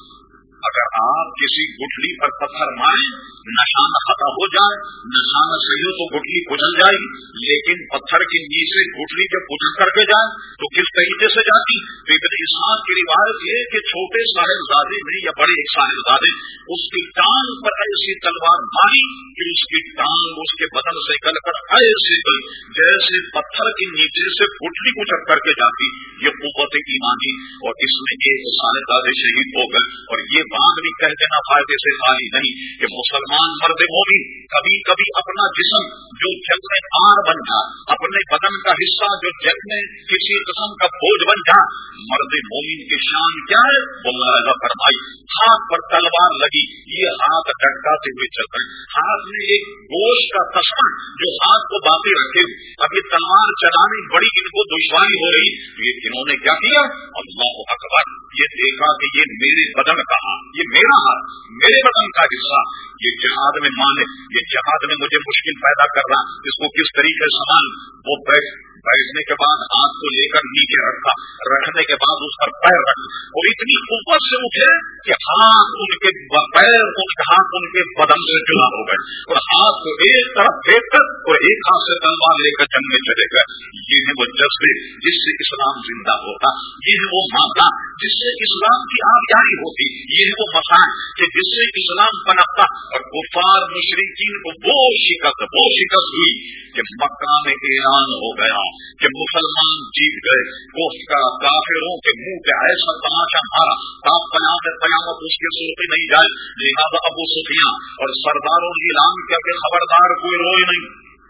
اگر آپ کسی گٹھلی پر پتھر ماریں نشانہ خطا ہو جائے, نشانہ صحیح ہو تو گٹھلی کچل جائے گی, لیکن پتھر کے نیچے گٹھلی جب کچل کر کے جائے تو کس طریقے سے جاتی. تو ابن اسحاق کی روایت یہ کہ چھوٹے صاحبزادے نے یا بڑے ایک صاحبزادے اس کی ٹانگ پر ایسی تلوار ماری کہ اس کی ٹانگ اس کے بدن سے نکل کر ایسے گئی جیسے پتھر کے نیچے سے گٹھلی کچل کر کے جاتی. یہ قوت ایمانی, اور اس میں ایک صاحبزادے شہید ہو گئے. اور یہ بات بھی کہہ دینا فائدے سے خالی نہیں کہ مسلمان مرد مومن کبھی کبھی اپنا جسم जो जलने आर बन जा, अपने बदन का हिस्सा जो जलने किसी किस्म का बोझ बन जा, मर्द मोमिन की शान क्या है? वो फरमाई हाथ पर तलवार लगी, ये हाथ डटकाते हुए चल रहे, हाथ में एक गोश्त का तस्मा जो हाथ को बांधे रखे, अब ये तलवार चलाने बड़ी इनको दुश्वारी हो रही, ये इन्होंने क्या किया? अल्लाह अकबर, ये देखा कि ये मेरे बदन का हाथ, ये मेरा हाथ, मेरे बदन का हिस्सा, ये जिहाद में माने, ये जिहाद में मुझे मुश्किल पैदा कर रहा, इसको किस तरीके से संभाल। वो बैठने के बाद हाथ को लेकर नीचे रखा, रखने के बाद उस पर पैर रखा, और इतनी ऊपर से उठे कि हाथ उनके पैर, उनके हाथ उनके बदन से जुड़ा हो गए, और हाथ को एक तरफ फेंक कर और एक हाथ से तलवार लेकर जंग में चले गए। ये है वो जज्बे जिससे इस्लाम जिंदा होता, ये है वो मामला जिससे इस्लाम की आबियाई होती, ये है वो मसाइल कि जिससे इस्लाम पनपता। और कुफार मुशरिकीन को वो शिकस्त हुई कि मक्का में ऐलान हो गया कि मुसलमान जीत गए, काफिरों के मुंह पे ऐसा तमाशा मारा कयामत उसके सुर्खी नहीं जाए। लिहाजा अबू सुफियान और सरदारों ने ऐलान किया कि खबरदार कोई रोए नहीं,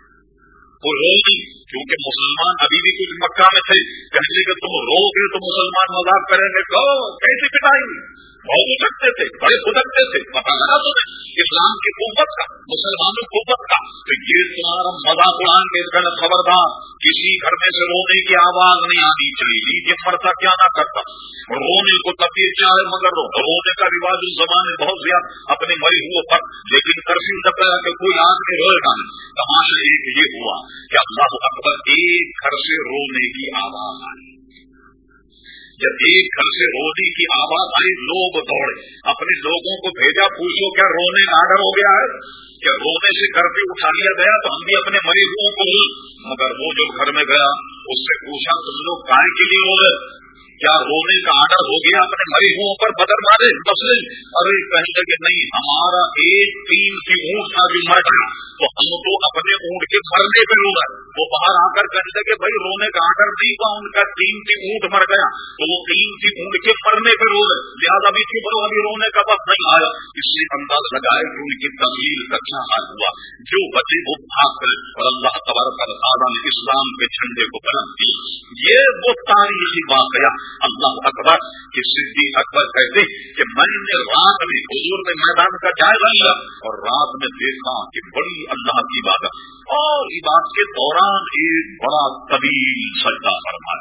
क्योंकि मुसलमान अभी भी कुछ मक्का में थे, कहने के तुम रोगे तो मुसलमान मजाक करेंगे, कहो कैसी पिटाई, बहुत उछकते थे, बड़े फुदकते थे, पता लगा तुम्हें इस्लाम की कुव्वत का, मुसलमानों की कुव्वत का, तो ये तुम्हारा मजाक उड़ाएंगे, खबरदार किसी घर में से रोने की आवाज नहीं आनी चाहिए, ये मरता क्या ना करता, रोने को तबीयत चाहे मगर रोने का रिवाज उस जमाने बहुत ज्यादा अपने मरी हुए पर, लेकिन कर्फ्यू जब लगा कि कोई आदमी रोएगा नहीं। तमाशा एक ये हुआ कि अल्लाह अकबर, एक घर से रोने की आवाज आई, जब एक घर से रोने की आवाज आई लोग दौड़े, अपने लोगों को भेजा, पूछो क्या रोने का आर्डर हो गया है, क्या रोने से घर पे उठा लिया गया, तो हम भी अपने मरे हुओं को ली। मगर वो जो घर में गया उससे पूछा तुम लोग काय के लिए रो रहे, क्या रोने का आर्डर हो गया अपने मरे हुओं पर बदर मारे मसले? अरे कहने लगे नहीं, हमारा एक कीमती ऊंट था जो मर गया, तो हम तो अपने ऊंट के मरने पे रो रहे। वो बाहर आकर कहने लगे भाई रोने का आर्डर नहीं हुआ, उनका कीमती ऊंट मर गया, तो वो कीमती ऊंट के मरने पे रो रहे, लिहाजा भी चुप रहो, अभी रोने का वक्त नहीं आया। इससे अंदाज लगाए कि उनकी तब्दील का क्या हाल हुआ, जो बचे वो भाग गए और अल्लाह तबारक व तआला ने इस्लाम के झंडे को बुलंद किया। ये वो तारीखी वाकया अल्लाह अकबर कि सिद्दीक अकबर कहते कि मैंने रात में हुजूर ने मैदान का जायजा लिया और रात में देखा कि बड़ी अल्लाह की इबादत, और इबादत के दौरान एक बड़ा तवील सजदा फरमाया।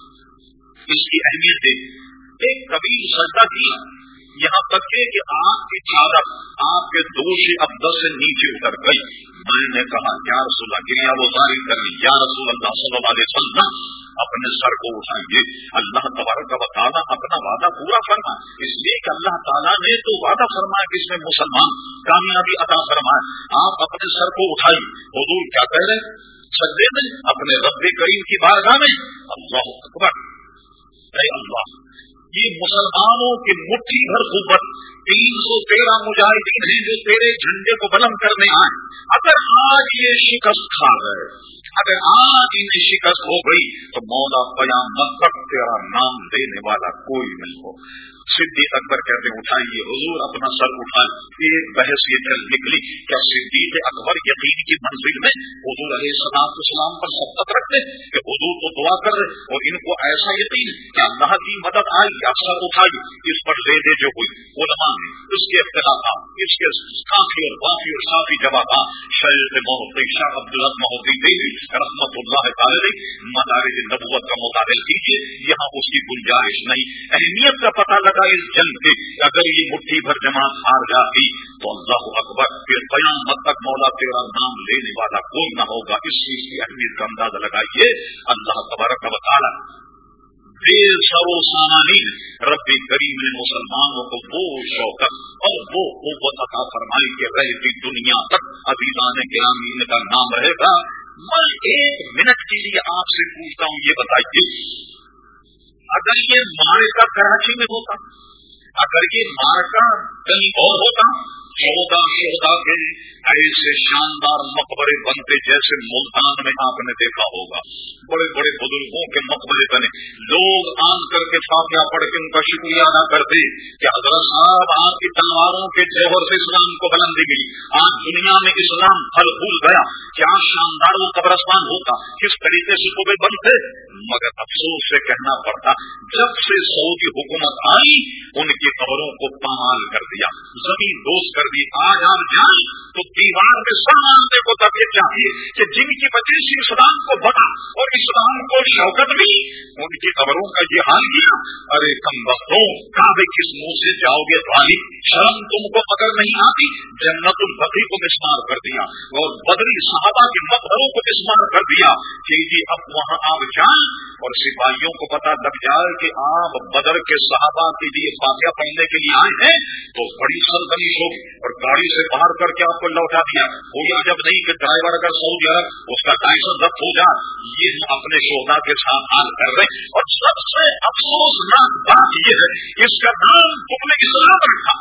इसकी अहमियत देख, एक तवील सजदा किया, यहाँ तक कि आपकी चादर आपके दोषी अब्दस से नीचे उतर गई। मैंने कहा या रसूल अल्लाह, गिरिया वो जारी कर ली, या रसूल अल्लाह सल्लल्लाहु अलैहि वसल्लम अपने सर को उठाइए, अल्लाह तबारक व तआला अपना वादा पूरा फरमाए, इसलिए कि अल्लाह ताला ने तो वादा फरमाया कि इसमें मुसलमान कामयाबी अता फरमाए। आप अपने सर को उठाइए। हुजूर क्या कह रहे, सजदे में अपने रब्बे करीम की बारगाह में, अल्लाह अकबर, ऐ अल्लाह, ये मुसलमानों की मुट्ठी भर कुव्वत 313 मुजाहिदीन हैं जो तेरे झंडे को बुलंद करने आए, अगर आज ये शिकस्त खा गए, अगर आज इन्हें शिकस्त हो गई तो मौला क़यामत तक तेरा नाम लेने वाला कोई नहीं हो। सिद्दीक अकबर कहते उठाइए, हुजूर अपना सर उठाए। एक बहस ये चल निकली, क्या सिद्दीक अकबर यकीन की मंजिल में हुजूर अलैहिस्सलाम पर सबकत रखते कि हुजूर को दुआ कर रहे और इनको ऐसा यकीन कि अल्लाह की मदद आई, या सर उठाई। इस पर लेदे जो हुई उलमा ने इसके इख्तिलाफ, इसके काफी और वाफी और साफी जवाब शेख मोहद्दी शाह अब्दुल मोहद्दी देवी रहमतुल्लाह अलैह मदारिज नबुव्वत का मुताबिल कीजिए, यहाँ उसकी गुंजाइश नहीं। अहमियत का पता लगा इस जंग के, अगर ये मुट्ठी भर जमात हार जाती तो अल्लाह अकबर, फिर क़यामत तक मौला तेरा नाम लेने वाला कोई न होगा। इस चीज की अहमियत का अंदाजा लगाइए। अल्लाह तबारक व तआला बेसरोसानी रब्बी करीम ने मुसलमानों को वो शौकत और वो कुव्वत अता फरमाई के रहती दुनिया तक अज़ीज़ान गिरामी इनका नाम रहेगा। मैं एक मिनट के लिए आपसे पूछता हूँ, ये बताइए, अगर ये मार्का कराची में होता, अगर ये मार्का कहीं और होता, 14 के ऐसे शानदार मकबरे बनते जैसे मुल्तान में आपने देखा होगा। बड़े बड़े बुजुर्गों के मकबरे बने, लोग आन करके फातिहा पढ़ के उनका शुक्रिया अदा करते कि हजरत साहब आपकी तलवारों के जेवर से इस्लाम को बुलंदी मिली, आज दुनिया में इस्लाम फल फूल गया। क्या शानदार वो कब्रस्तान होता, किस तरीके से कुबे बनते। मगर अफसोस से कहना पड़ता, जब से सऊदी हुकूमत आई उनकी कब्रों को पामाल कर दिया, जमीन दोस्त कर दी। आज आप जाए तो दीवार में समानते को तब ये चाहिए कि जिनकी वजह से इस्लाम को बना और इस्लाम को शौकत मिली, उनकी कब्रों का ये हाल किया। अरे कम वक्तों, काबे किस मुंह से जाओगे वाली, शर्म तुमको अगर नहीं आती। जन्नतुल बकी को मिस्मार कर दिया और बदरी सहाबा के मकबरों को मिस्मार कर दिया कि जी अब वहाँ आप जाए और सिपाहियों को पता लग जाए कि आप बदर के सहाबा के लिए फातिहा पढ़ने के लिए आए हैं तो बड़ी सरदनीश होगी और गाड़ी से बाहर करके आपको लौटा दिया। कोई अजब नहीं कि ड्राइवर अगर सऊदी अरब उसका लाइसेंस रद्द हो जाए। ये हम अपने शोहदा के साथ हाल कर रहे हैं। और सबसे अफसोसनाक बात यह है, इसका नाम तुमने इस्लाम रखा,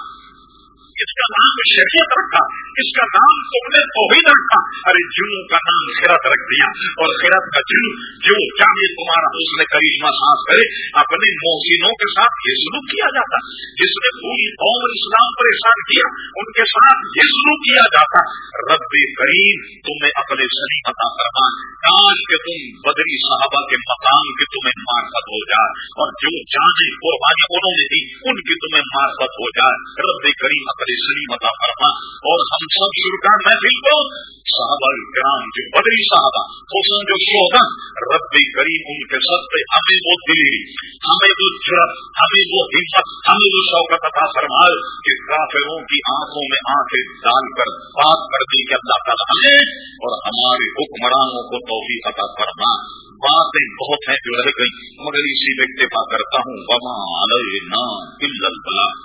इसका नाम शरीयत रखा, इसका नाम तुमने तौहीद रखा। अरे जुनू का नाम खिरत रख दिया और खिरत का जुनू जो चाहे तुम्हारा उसने करिश्मा साफ करे। अपने मोहसिनों के साथ ये सलूक किया जाता, जिसने पूरी कौम इस्लाम पर एहसान किया उनके साथ ये सलूक किया जाता। रब्बे करीम तुम्हें अपने सही अता फरमा, काश के तुम बदरी साहबा के मकाम की तुम्हें मार्फत हो जाए और जो जाने कुर्बानी उन्होंने दी उनकी तुम्हें मार्फत हो जाए। रब्बे करीम सलीम अता फरमा। और हम सब शुरकार महफिल को साहबा किराम जो बदरी साहबा हुस्न जो शोहदा, रब्बे करीम उनके सत्ते हमें वो दिली, हमें वो जुर्रत, हमें वो हिम्मत, हमें वो शौकत अता फरमाए कि काफिरों की आंखों में आंखें डालकर बात करने के अल्लाह ताला हमें और हमारे हुक्मरानों को तौफीक अता फरमा। बातें बहुत हैं जो रह गई मगर इसी में इत्तेफा करता हूँ। वमा अलैना इल्लल बलाग।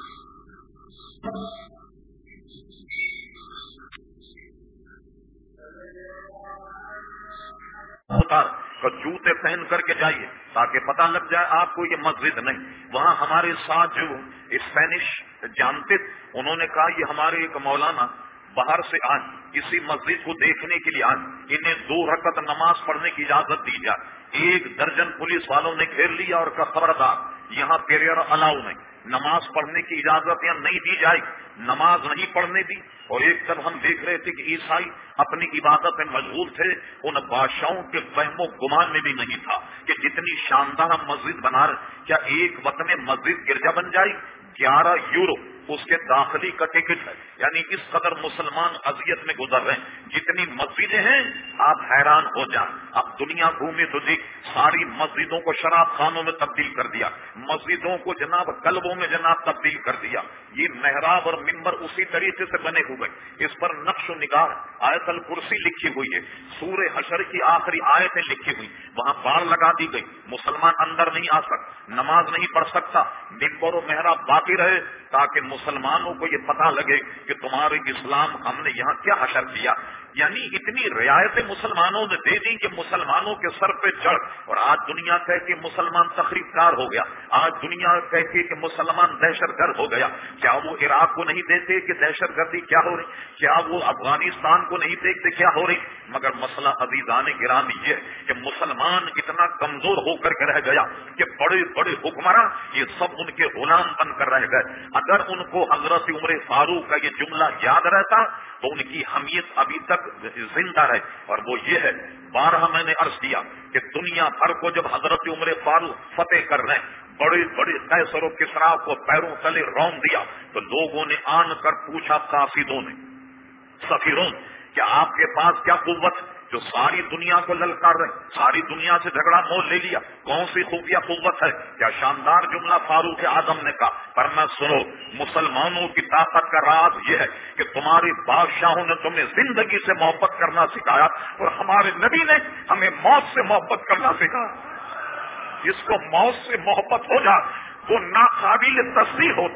तो जूते पहन करके जाइए ताकि पता लग जाए आपको ये मस्जिद नहीं। वहाँ हमारे साथ जो स्पेनिश जानते, उन्होंने कहा ये हमारे एक मौलाना बाहर से आए इसी मस्जिद को देखने के लिए आए, इन्हें 2 रकत नमाज पढ़ने की इजाजत दी जाए। 1 दर्जन पुलिस वालों ने घेर लिया और कहा खबरदार यहाँ प्रेयर अलाउ नहीं, नमाज पढ़ने की इजाजत यहाँ नहीं दी जाएगी। नमाज नहीं पढ़ने दी। और एक तरफ हम देख रहे थे कि ईसाई अपनी इबादत में मशगूल थे, उन बादशाहों के वहमो गुमान में भी नहीं था कि जितनी शानदार हम मस्जिद बना रहे, क्या एक वक्त में मस्जिद गिरजा बन जाएगी। 11 यूरो उसके दाखिली का टिकट है। यानी इस कदर मुसलमान अजियत में गुजर रहे हैं। जितनी मस्जिदें हैं आप हैरान हो जाए। अब दुनिया घूमे तो देख, सारी मस्जिदों को शराब खानों में तब्दील कर दिया, मस्जिदों को जनाब कल्बों में जनाब तब्दील कर दिया। ये मेहराब और मिंबर उसी तरीके से बने हुए, इस पर नक्श निगार आयतल कुर्सी लिखी हुई है, सूरे हशर की आखिरी आयतें लिखी हुई, वहां बाड़ लगा दी गई। मुसलमान अंदर नहीं आ सकता, नमाज नहीं पढ़ सकता, मिंबर और मेहराब बाकी रहे ताकि मुसलमानों को ये पता लगे कि तुम्हारे इस्लाम हमने यहाँ क्या हशर किया। यानी इतनी रियायतें मुसलमानों ने दे दी कि मुसलमानों के सर पे चढ़। और आज दुनिया कहती मुसलमान तखरीबकार हो गया, आज दुनिया कहती कि मुसलमान दहशतगर्द हो गया। क्या वो इराक को नहीं देखते कि दहशतगर्दी क्या हो रही, क्या वो अफगानिस्तान को नहीं देखते क्या हो रही। मगर मसला अजीजाने गिरामी ये कि मुसलमान इतना कमजोर होकर के रह गया कि बड़े बड़े हुक्मरान ये सब उनके गुलाम बनकर रह गए। अगर उनको हजरत उमर फारूक का ये जुमला याद रहता तो उनकी हमीयत अभी तक जिंदा रहे। और वो ये है, 12 मैंने अर्ज किया कि दुनिया भर को जब हजरत उमर फारूक फतेह कर रहे हैं, बड़े बड़े कैसर और किसरा को पैरों तले रौंद दिया, तो लोगों ने आन कर पूछा काफिरों ने, सफीरों, क्या आपके पास क्या कुव्वत जो सारी दुनिया को ललकार रहे, सारी दुनिया से झगड़ा मोल ले लिया, कौन सी खुफिया कुव्वत है। क्या शानदार जुमला फारूक आजम ने कहा। पर मैं सुनो, मुसलमानों की ताकत का राज यह है कि तुम्हारे बादशाहों ने तुम्हें जिंदगी से मोहब्बत करना सिखाया और हमारे नबी ने हमें मौत से मोहब्बत करना सिखाया। जिसको मौत से मोहब्बत हो जाए वो नाकाबिल तस्दीक होता,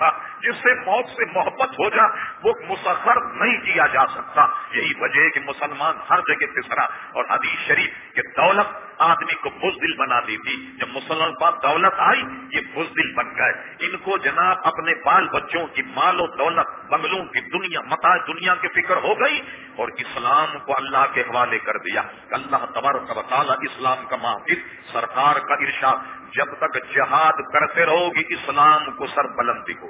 جس سے موت سے محبت ہو جا وہ مسخر نہیں کیا جا سکتا. یہی وجہ ہے کہ مسلمان ہر جگہ پسرا. اور حدیث شریف کہ دولت آدمی کو بزدل بنا دیتی. جب مسلمان پاس دولت آئی یہ بزدل بن گئے. ان کو جناب اپنے بال بچوں کی مال و دولت بنگلوں کی دنیا متاع دنیا کی فکر ہو گئی اور اسلام کو اللہ کے حوالے کر دیا. اللہ تبارک و تعالی اسلام کا محافظ. سرکار کا ارشاد جب تک جہاد کرتے رہو گی اسلام کو سر بلندی ہو.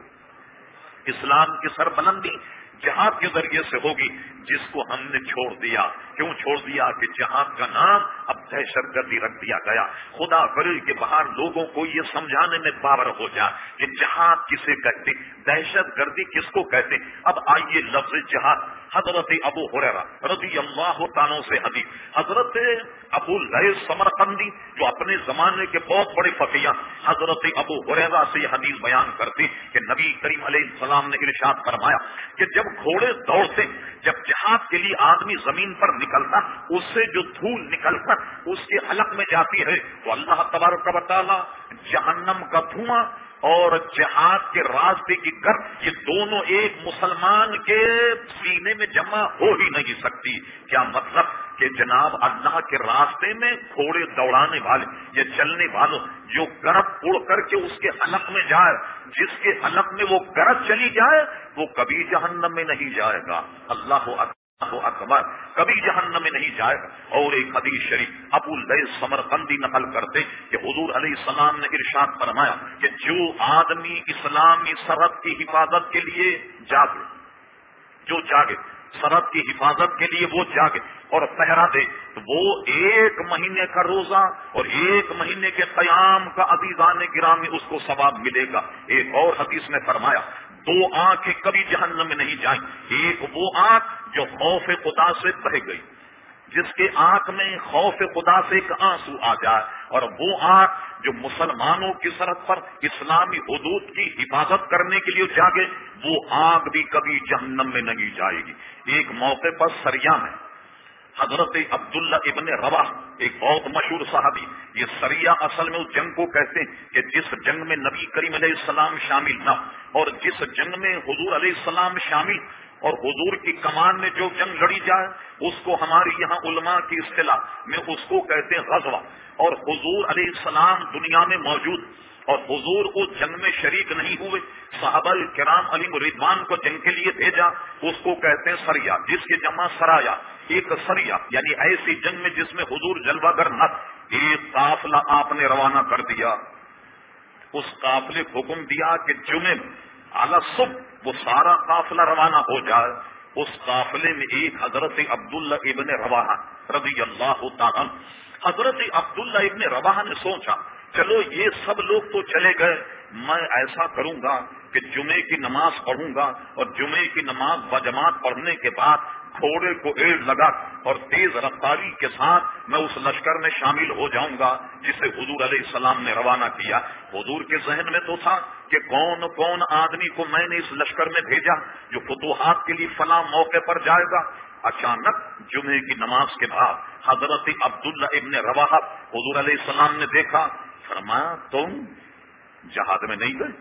اسلام کی سر بلندی جہاد کے ذریعے سے ہوگی جس کو ہم نے چھوڑ دیا. کیوں چھوڑ دیا کہ جہاد کا نام اب دہشت گردی رکھ دیا گیا. خدا کرے کہ باہر لوگوں کو یہ سمجھانے میں باور ہو جائے کہ جہاد کسے کہتے, دہشت گردی کس کو کہتے. اب آئیے لفظ جہاد حضرت ابو ہریرہ رضی اللہ تعالیٰ سے حدیث. حضرت ابو لیث سمرقندی جو اپنے زمانے کے بہت بڑے فقیہ حضرت ابو ہریرہ سے یہ حدیث بیان کرتے کہ نبی کریم علیہ السلام نے ارشاد فرمایا کہ جب گھوڑے دوڑتے, جب جہاد کے لیے آدمی زمین پر نکلتا اس سے جو دھول نکل کر اس کے حلق میں جاتی ہے تو اللہ تبارک و تعالی جہنم کا دھواں اور جہاد کے راستے کی گرد یہ دونوں ایک مسلمان کے سینے میں جمع ہو ہی نہیں سکتی. کیا مطلب کہ جناب اللہ کے راستے میں گھوڑے دوڑانے والے یا چلنے والوں جو گرد اڑ کر کے اس کے حلق میں جائے, جس کے حلق میں وہ گرد چلی جائے وہ کبھی جہنم میں نہیں جائے گا. اللہ اکبر, کبھی جہنم میں نہیں جائے گا. اور ایک حدیث شریف ابو لیث سمرقندی نقل کرتے کہ حضور علیہ السلام نے ارشاد فرمایا کہ جو آدمی اسلامی سرحد کی حفاظت کے لیے جاگے, جو جاگے سرحد کی حفاظت کے لیے وہ جاگے اور پہرا دے تو وہ 1 مہینے کا روزہ اور 1 مہینے کے قیام کا عزیزان گرامی اس کو ثواب ملے گا. ایک اور حدیث میں فرمایا 2 آنکھیں کبھی جہنم میں نہیں جائیں. ایک وہ آنکھ جو خوف خدا سے بہ گئی, جس کے آنکھ میں خوف خدا سے ایک آنسو آ جائے, اور وہ آنکھ جو مسلمانوں کی سرحد پر اسلامی حدود کی حفاظت کرنے کے لیے جاگے وہ آنکھ بھی کبھی جہنم میں نہیں جائے گی. ایک موقع پر سریا میں حضرت عبداللہ ابن رواح ایک بہت مشہور صحابی, یہ سریا اصل میں اس جنگ کو کہتے ہیں کہ جس جنگ میں نبی کریم علیہ السلام شامل نہ اور جس جنگ میں حضور علیہ السلام شامل اور حضور کی کمان میں جو جنگ لڑی جائے اس کو ہمارے یہاں علماء کی اصطلاح میں اس کو کہتے ہیں غزوہ. اور حضور علیہ السلام دنیا میں موجود اور حضور اس جنگ میں شریک نہیں ہوئے, صحابہ کرام علیہ رضوان کو جنگ کے لیے بھیجا, اس کو کہتے ہیں سریا, جس کے جمع سرایا. ایک سریا یعنی ایسی جنگ میں جس میں حضور جلوہ گر نہ, ایک قافلہ آپ نے روانہ کر دیا. اس قافلے کو حکم دیا کہ جمعے اعلی صبح وہ سارا قافلہ روانہ ہو جائے. اس قافلے میں ایک حضرت عبداللہ ابن رواحہ رضی اللہ تعالی. حضرت عبداللہ ابن رواحہ نے سوچا چلو یہ سب لوگ تو چلے گئے, میں ایسا کروں گا کہ جمعے کی نماز پڑھوں گا اور جمعے کی نماز بجماعت پڑھنے کے بعد گھوڑے کو ایڑ لگا اور تیز رفتاری کے ساتھ میں اس لشکر میں شامل ہو جاؤں گا جسے حضور علیہ السلام نے روانہ کیا. حضور کے ذہن میں تو تھا کہ کون کون آدمی کو میں نے اس لشکر میں بھیجا جو فتوحات کے لیے فلاں موقع پر جائے گا. اچانک جمعے کی نماز کے بعد حضرت عبداللہ ابن رواحہ حضور علیہ السلام نے دیکھا, فرمایا تم جہاد میں نہیں گئے,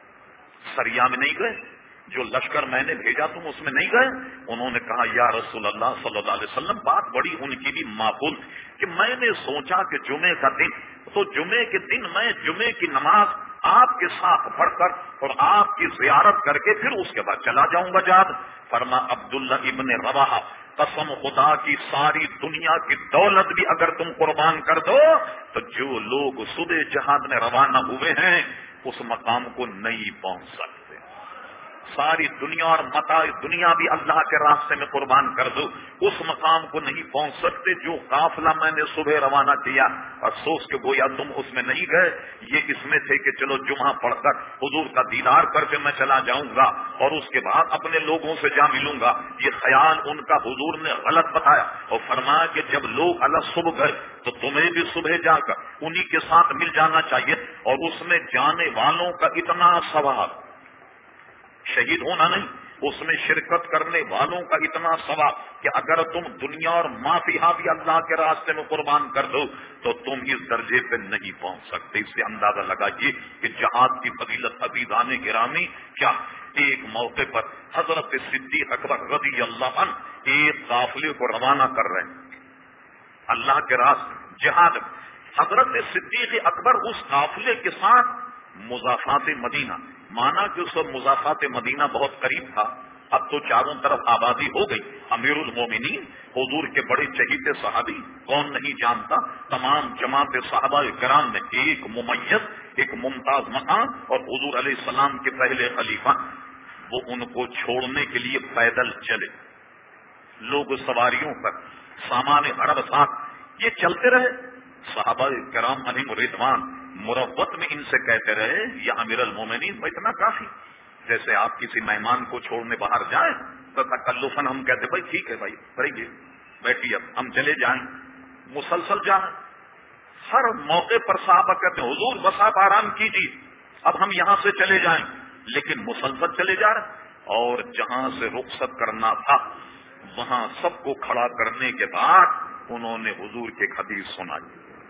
سریا میں نہیں گئے, جو لشکر میں نے بھیجا تم اس میں نہیں گئے؟ انہوں نے کہا یا رسول اللہ صلی اللہ علیہ وسلم, بات بڑی ان کی بھی معقول کہ میں نے سوچا کہ جمعے کا دن تو جمعے کے دن میں جمعے کی نماز آپ کے ساتھ پڑھ کر اور آپ کی زیارت کر کے پھر اس کے بعد چلا جاؤں گا جہاد. فرما عبداللہ ابن رواحہ قسم خدا کی ساری دنیا کی دولت بھی اگر تم قربان کر دو تو جو لوگ صبح جہاد میں روانہ ہوئے ہیں اس مقام کو نہیں پہنچ سکتے. ساری دنیا اور متاع دنیا بھی اللہ کے راستے میں قربان کر دو, اس مقام کو نہیں پہنچ سکتے جو قافلہ میں نے صبح روانہ کیا. اور سوچ کے گویا تم اس میں نہیں گئے, یہ اس میں تھے کہ چلو جمعہ پڑھ کر حضور کا دیدار کر کے میں چلا جاؤں گا اور اس کے بعد اپنے لوگوں سے جا ملوں گا. یہ خیال ان کا حضور نے غلط بتایا اور فرمایا کہ جب لوگ اللہ صبح گئے تو تمہیں بھی صبح جا کر انہی کے ساتھ مل جانا چاہیے. اور اس میں جانے والوں کا اتنا ثواب, شہید ہونا نہیں, اس میں شرکت کرنے والوں کا اتنا ثواب کہ اگر تم دنیا اور ما فیہا بھی اللہ کے راستے میں قربان کر دو تو تم اس درجے پہ نہیں پہنچ سکتے. اس سے اندازہ لگائیے کہ جہاد کی فضیلت. عزیزان گرامی، کیا ایک موقع پر حضرت صدیق اکبر رضی اللہ عنہ ایک قافلے کو روانہ کر رہے ہیں اللہ کے راستے جہاد. حضرت صدیق اکبر اس قافلے کے ساتھ مضافات مدینہ، مانا کہ اس وقت مضافات مدینہ بہت قریب تھا. اب تو چاروں طرف آبادی ہو گئی. امیر المومنین حضور کے بڑے چہیتے صحابی، کون نہیں جانتا، تمام جماعت صحابہ کرام میں ایک ممیز، ایک ممتاز مقام، اور حضور علیہ السلام کے پہلے خلیفہ، وہ ان کو چھوڑنے کے لیے پیدل چلے. لوگ سواریوں پر سامان عرب ساتھ یہ چلتے رہے. صحابہ کرام علیہم رضوان مروت میں ان سے کہتے رہے یا امیر المومنین اتنا کافی. جیسے آپ کسی مہمان کو چھوڑنے باہر جائیں تو تکلفاً ہم کہتے بھائی ٹھیک ہے بھائی رہیے بیٹھیے اب ہم چلے جائیں، مسلسل جائیں. ہر موقع پر صحابہ کہتے ہیں حضور بس آپ آرام کیجیے اب ہم یہاں سے چلے جائیں، لیکن مسلسل چلے جا رہے. اور جہاں سے رخصت کرنا تھا وہاں سب کو کھڑا کرنے کے بعد انہوں نے حضور کے حدیث سنائی.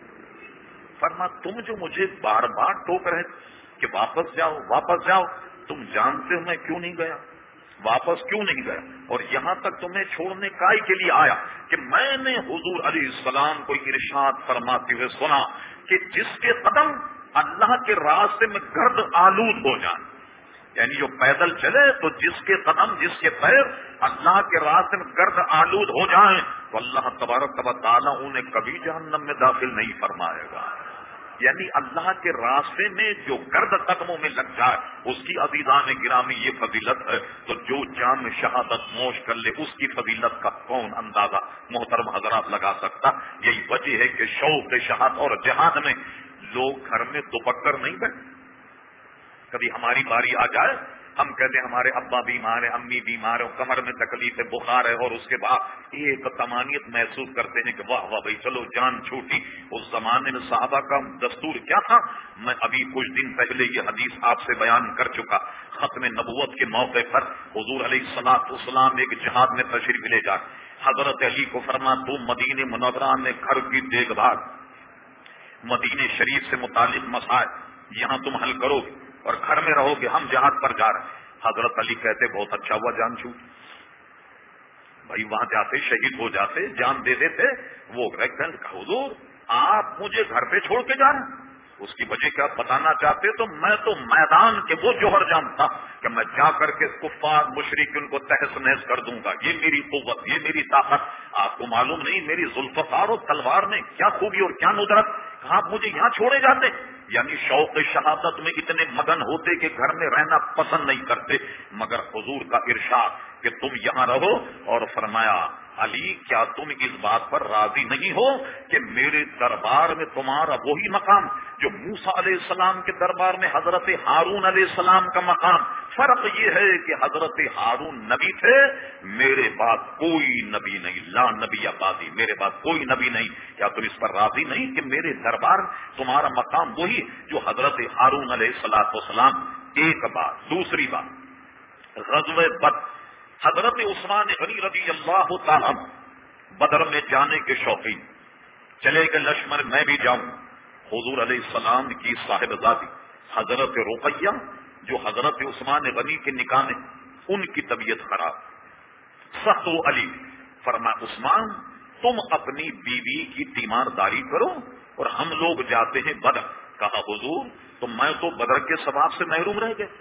فرما تم جو مجھے بار بار ٹوک رہے کہ واپس جاؤ واپس جاؤ، تم جانتے ہو میں کیوں نہیں گیا، واپس کیوں نہیں گیا، اور یہاں تک تمہیں چھوڑنے کائی کے لیے آیا کہ میں نے حضور علیہ السلام کو ارشاد فرماتے ہوئے سنا کہ جس کے قدم اللہ کے راستے میں گرد آلود ہو جائیں، یعنی جو پیدل چلے تو جس کے قدم جس کے پیر اللہ کے راستے میں گرد آلود ہو جائیں تو اللہ تبارک و تعالیٰ انہیں کبھی جہنم میں داخل نہیں فرمائے گا. یعنی اللہ کے راستے میں جو گرد قدموں میں لگ جائے اس کی عزیزان گرامی یہ فضیلت ہے. تو جو جام شہادت نوش کر لے اس کی فضیلت کا کون اندازہ محترم حضرات لگا سکتا. یہی وجہ ہے کہ شوق شہادت اور جہاد میں لوگ گھر میں دوپٹ کر نہیں بیٹھتے. کبھی ہماری باری آ جائے ہم کہتے ہیں ہمارے ابا بیمار ہے، امی بیمار ہے، کمر میں تکلیف ہے، بخار ہے، اور اس کے بعد ایک طمانیت محسوس کرتے ہیں کہ واہ واہ بھائی چلو جان چھوٹی. اس زمانے میں صحابہ کا دستور کیا تھا؟ میں ابھی کچھ دن پہلے یہ حدیث آپ سے بیان کر چکا. ختم نبوت کے موقع پر حضور علیہ الصلوۃ والسلام ایک جہاد میں تشریف لے جا. حضرت علی کو فرما تو مدینہ منورہ میں گھر کی دیکھ بھال، مدینہ شریف سے متعلق مسائل یہاں تم حل کرو گے اور گھر میں رہو گے، ہم جہاد پر جا رہے ہیں. حضرت علی کہتے بہت اچھا ہوا جان چھوٹ، بھائی وہاں جاتے شہید ہو جاتے جان دے دیتے. وہ حضور آپ مجھے گھر پہ چھوڑ کے جا رہے ہیں، اس کی وجہ کیا بتانا چاہتے تو میں تو میدان کے وہ جوہر جانتا کہ میں جا کر کے کفار مشرک ان کو تہس نہس کر دوں گا. یہ میری قوت، یہ میری طاقت. آپ کو معلوم نہیں میری ذوالفقار و تلوار میں کیا خوبی اور کیا ندرت، آپ مجھے یہاں چھوڑے جاتے. یعنی شوق شہادت میں اتنے مگن ہوتے کہ گھر میں رہنا پسند نہیں کرتے. مگر حضور کا ارشاد کہ تم یہاں رہو، اور فرمایا علی کیا تم اس بات پر راضی نہیں ہو کہ میرے دربار میں تمہارا وہی مقام جو موسیٰ علیہ السلام کے دربار میں حضرت ہارون علیہ السلام کا مقام. فرق یہ ہے کہ حضرت ہارون نبی تھے، میرے بعد کوئی نبی نہیں، لا نبی آبادی، میرے بعد کوئی نبی نہیں. کیا تم اس پر راضی نہیں کہ میرے دربار تمہارا مقام وہی جو حضرت ہارون علیہ السلام. ایک بات. دوسری بات، غزوہ بدر، حضرت عثمان غنی رضی اللہ تعالی بدر میں جانے کے شوقین چلے کہ لشمر میں بھی جاؤں. حضور علیہ السلام کی صاحبزادی حضرت رقیہ جو حضرت عثمان غنی کے نکاح میں ان کی طبیعت خراب، سخت و علی فرما عثمان تم اپنی بیوی کی تیمارداری کرو اور ہم لوگ جاتے ہیں بدر. کہا حضور تو میں تو بدر کے ثواب سے محروم رہ گئے،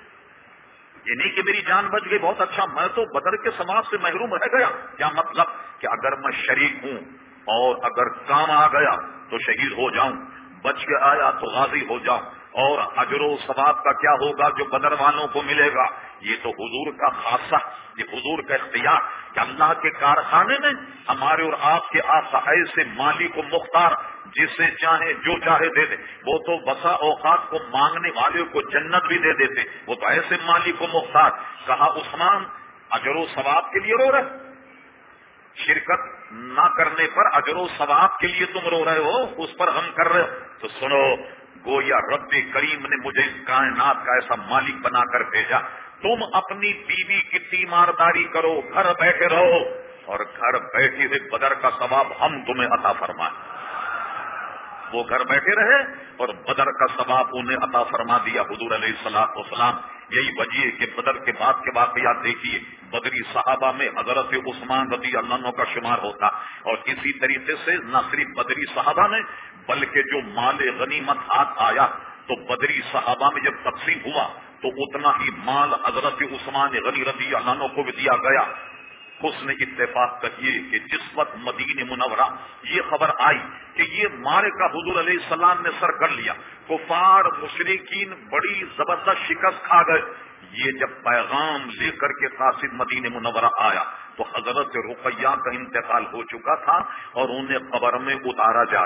یہ نہیں کہ میری جان بچ گئی، بہت اچھا، میں تو بدر کے ثواب سے محروم رہ گیا. کیا مطلب کہ اگر میں شریک ہوں اور اگر کام آ گیا تو شہید ہو جاؤں، بچ کے آیا تو غازی ہو جاؤں، اور اجر و ثواب کا کیا ہوگا جو بدر والوں کو ملے گا. یہ تو حضور کا خاصہ، یہ حضور کا اختیار کہ اللہ کے کارخانے میں ہمارے اور آپ کے آقا ایسے مالک و مختار جسے چاہے جو چاہے دے دے. وہ تو بسا اوقات کو مانگنے والے کو جنت بھی دے دیتے، وہ تو ایسے مالک و مختار. کہا عثمان اجر و ثواب کے لیے رو رہے، شرکت نہ کرنے پر اجر و ثواب کے لیے تم رو رہے ہو، اس پر غم کر رہے ہو. تو سنو، گویا رب کریم نے مجھے اس کائنات کا ایسا مالک بنا کر بھیجا तुम अपनी बीवी की तीमारदारी करो, घर बैठे रहो, और घर बैठे हुए बदर का सवाब हम तुम्हें अता फरमाए। वो घर बैठे रहे और बदर का सवाब उन्हें अता फरमा दिया हुजूर अलैहिस्सलातु वस्सलाम। यही वजह कि बदर के बाद के वाकयात देखिए, बदरी सहाबा में हजरत उस्मान रज़ी अल्लाह अन्हु का शुमार होता, और इसी तरीके से न सिर्फ बदरी सहाबा में बल्कि जो माल गनीमत हाथ आया तो बदरी सहाबा में जब तकसीम हुआ तो उतना ही माल हजरत उस्मान गनी रज़ी अल्लाह अन्हु को भी दिया गया। उसने इत्तेफाक कहिए कि जिस वक्त मदीने मुनव्वरा ये खबर आई कि ये मारका हुजूर अलैहिस्सलाम ने सर कर लिया, कुफार मुशरिकीन बड़ी जबरदस्त शिकस्त खा गए, ये जब पैगाम लेकर के कासिद मदीने मुनव्वरा आया तो हजरत रुकैया का इंतकाल हो चुका था और उन्हें कब्र में उतारा जा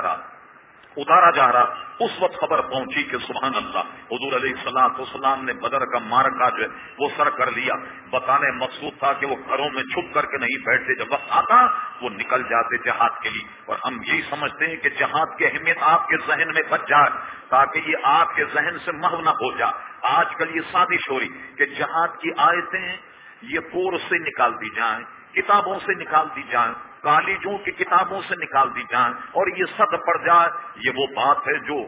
रहा। उस वक्त खबर पहुंची कि सुभान अल्लाह, हुजूर अलैहिस्सलातु वस्सलाम ने बदर का मारका जो वो सर कर लिया। बताने मकसूद था कि वो घरों में छुप करके नहीं बैठते, जब वक्त आता वो निकल जाते जहाद के लिए। और हम यही समझते हैं कि जहाद की अहमियत आपके जहन में बच जाए ताकि ये आपके जहन से महव न हो जाए। आजकल ये साजिश हो रही कि जहाद की आयतें ये कोर्स से निकाल दी जाएं, किताबों से निकाल दी जाएं, कॉलेजों की किताबों से निकाल दी जाए और ये सद पड़ जाए। ये वो बात है जो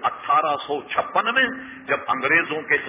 1856 में जब अंग्रेजों के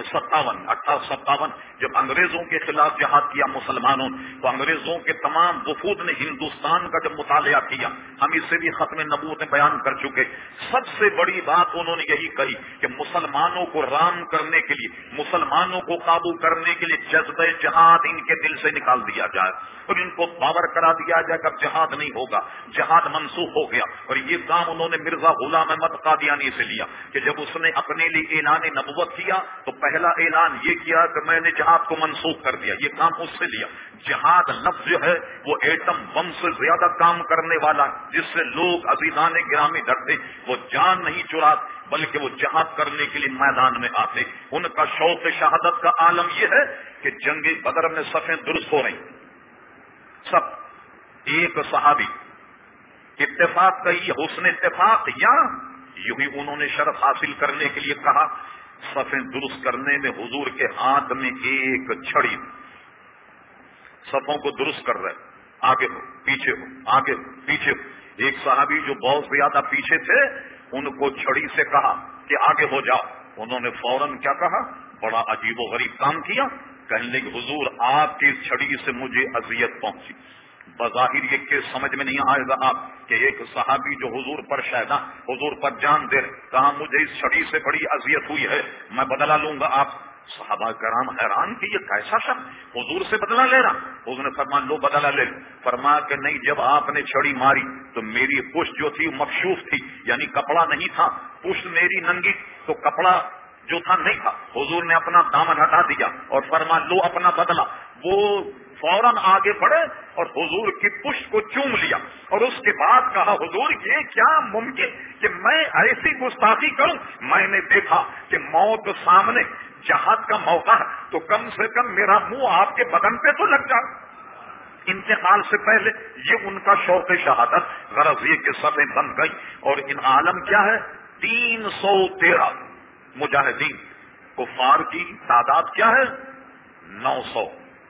1857 जब अंग्रेजों के खिलाफ जिहाद किया मुसलमानों, तो अंग्रेजों के तमाम वफूद ने हिंदुस्तान का जब मुतालिया किया, हम इससे भी खत्म नबूवत में बयान कर चुके, सबसे बड़ी बात उन्होंने यही कही कि मुसलमानों को राम करने के लिए, मुसलमानों को काबू करने के लिए जज्बे जिहाद इनके दिल से निकाल दिया जाए और इनको पावर करा दिया जाए कि जिहाद नहीं होगा, जिहाद मनसूख हो गया। और ये काम उन्होंने मिर्जा गुलाम अहमद कादियानी से लिया कि जब उसने अपने लिए ऐलान नबुव्वत किया तो पहला ऐलान ये किया कि मैंने जिहाद को मनसूख कर दिया, ये काम उससे लिया। जिहाद लफ्ज जो है वो एटम बम से ज्यादा काम करने वाला, जिससे लोग अजीजाने गिरामी डरते, वो जान नहीं चुरा बल्कि वो जिहाद करने के लिए मैदान में आते। उनका शौक शहादत का आलम यह है कि जंग बदर में सफें दुरुस्त हो रही, सब एक सहाबी इत्तेफाक कही, हुस्न इत्तेफाक, या यूं ही उन्होंने शरफ हासिल करने के लिए कहा। सफें दुरुस्त करने में हुजूर के हाथ में एक छड़ी, सफों को दुरुस्त कर रहे, आगे हो पीछे हो, आगे हो पीछे हो। एक सहाबी जो बहुत ज्यादा पीछे थे उनको छड़ी से कहा कि आगे हो जाओ। उन्होंने फौरन क्या कहा, बड़ा अजीबो गरीब काम किया, कहने लगे हुजूर आपकी इस छड़ी से मुझे अजियत पहुंची। बज़ाहिर ये के समझ में नहीं आएगा आप कि एक सहाबी जो हुजूर पर शहदा, हुजूर पर जान दे, कहा मुझे इस छड़ी से बड़ी अजियत हुई है, मैं बदला लूंगा। आप सहाबा कराम हैरान कि ये कैसा शख्स हुजूर से बदला ले रहा। हुजूर ने फरमाया लो बदला ले। फरमाया कि नहीं, जब आपने छड़ी मारी तो मेरी पुष्ट जो थी मकशूफ थी, यानी कपड़ा नहीं था, पुष्ट मेरी नंगी, तो कपड़ा जो था नहीं था। हुजूर ने अपना दामन हटा दिया और फरमाया लो अपना बदला। वो फौरन आगे बढ़े और हुजूर की पुष्ट को चूम लिया और उसके बाद कहा हुजूर ये क्या मुमकिन कि मैं ऐसी गुस्ताखी करूं, मैंने देखा कि मौत सामने, जहाद का मौका है, तो कम से कम मेरा मुंह आपके बदन पे तो लग जाए इंतकाल से पहले। ये उनका शौक शहादत, गरज ये कि सफें बन गई। और इन आलम क्या है, 313 मुजाहिदीन, कुफार की तादाद क्या है 900,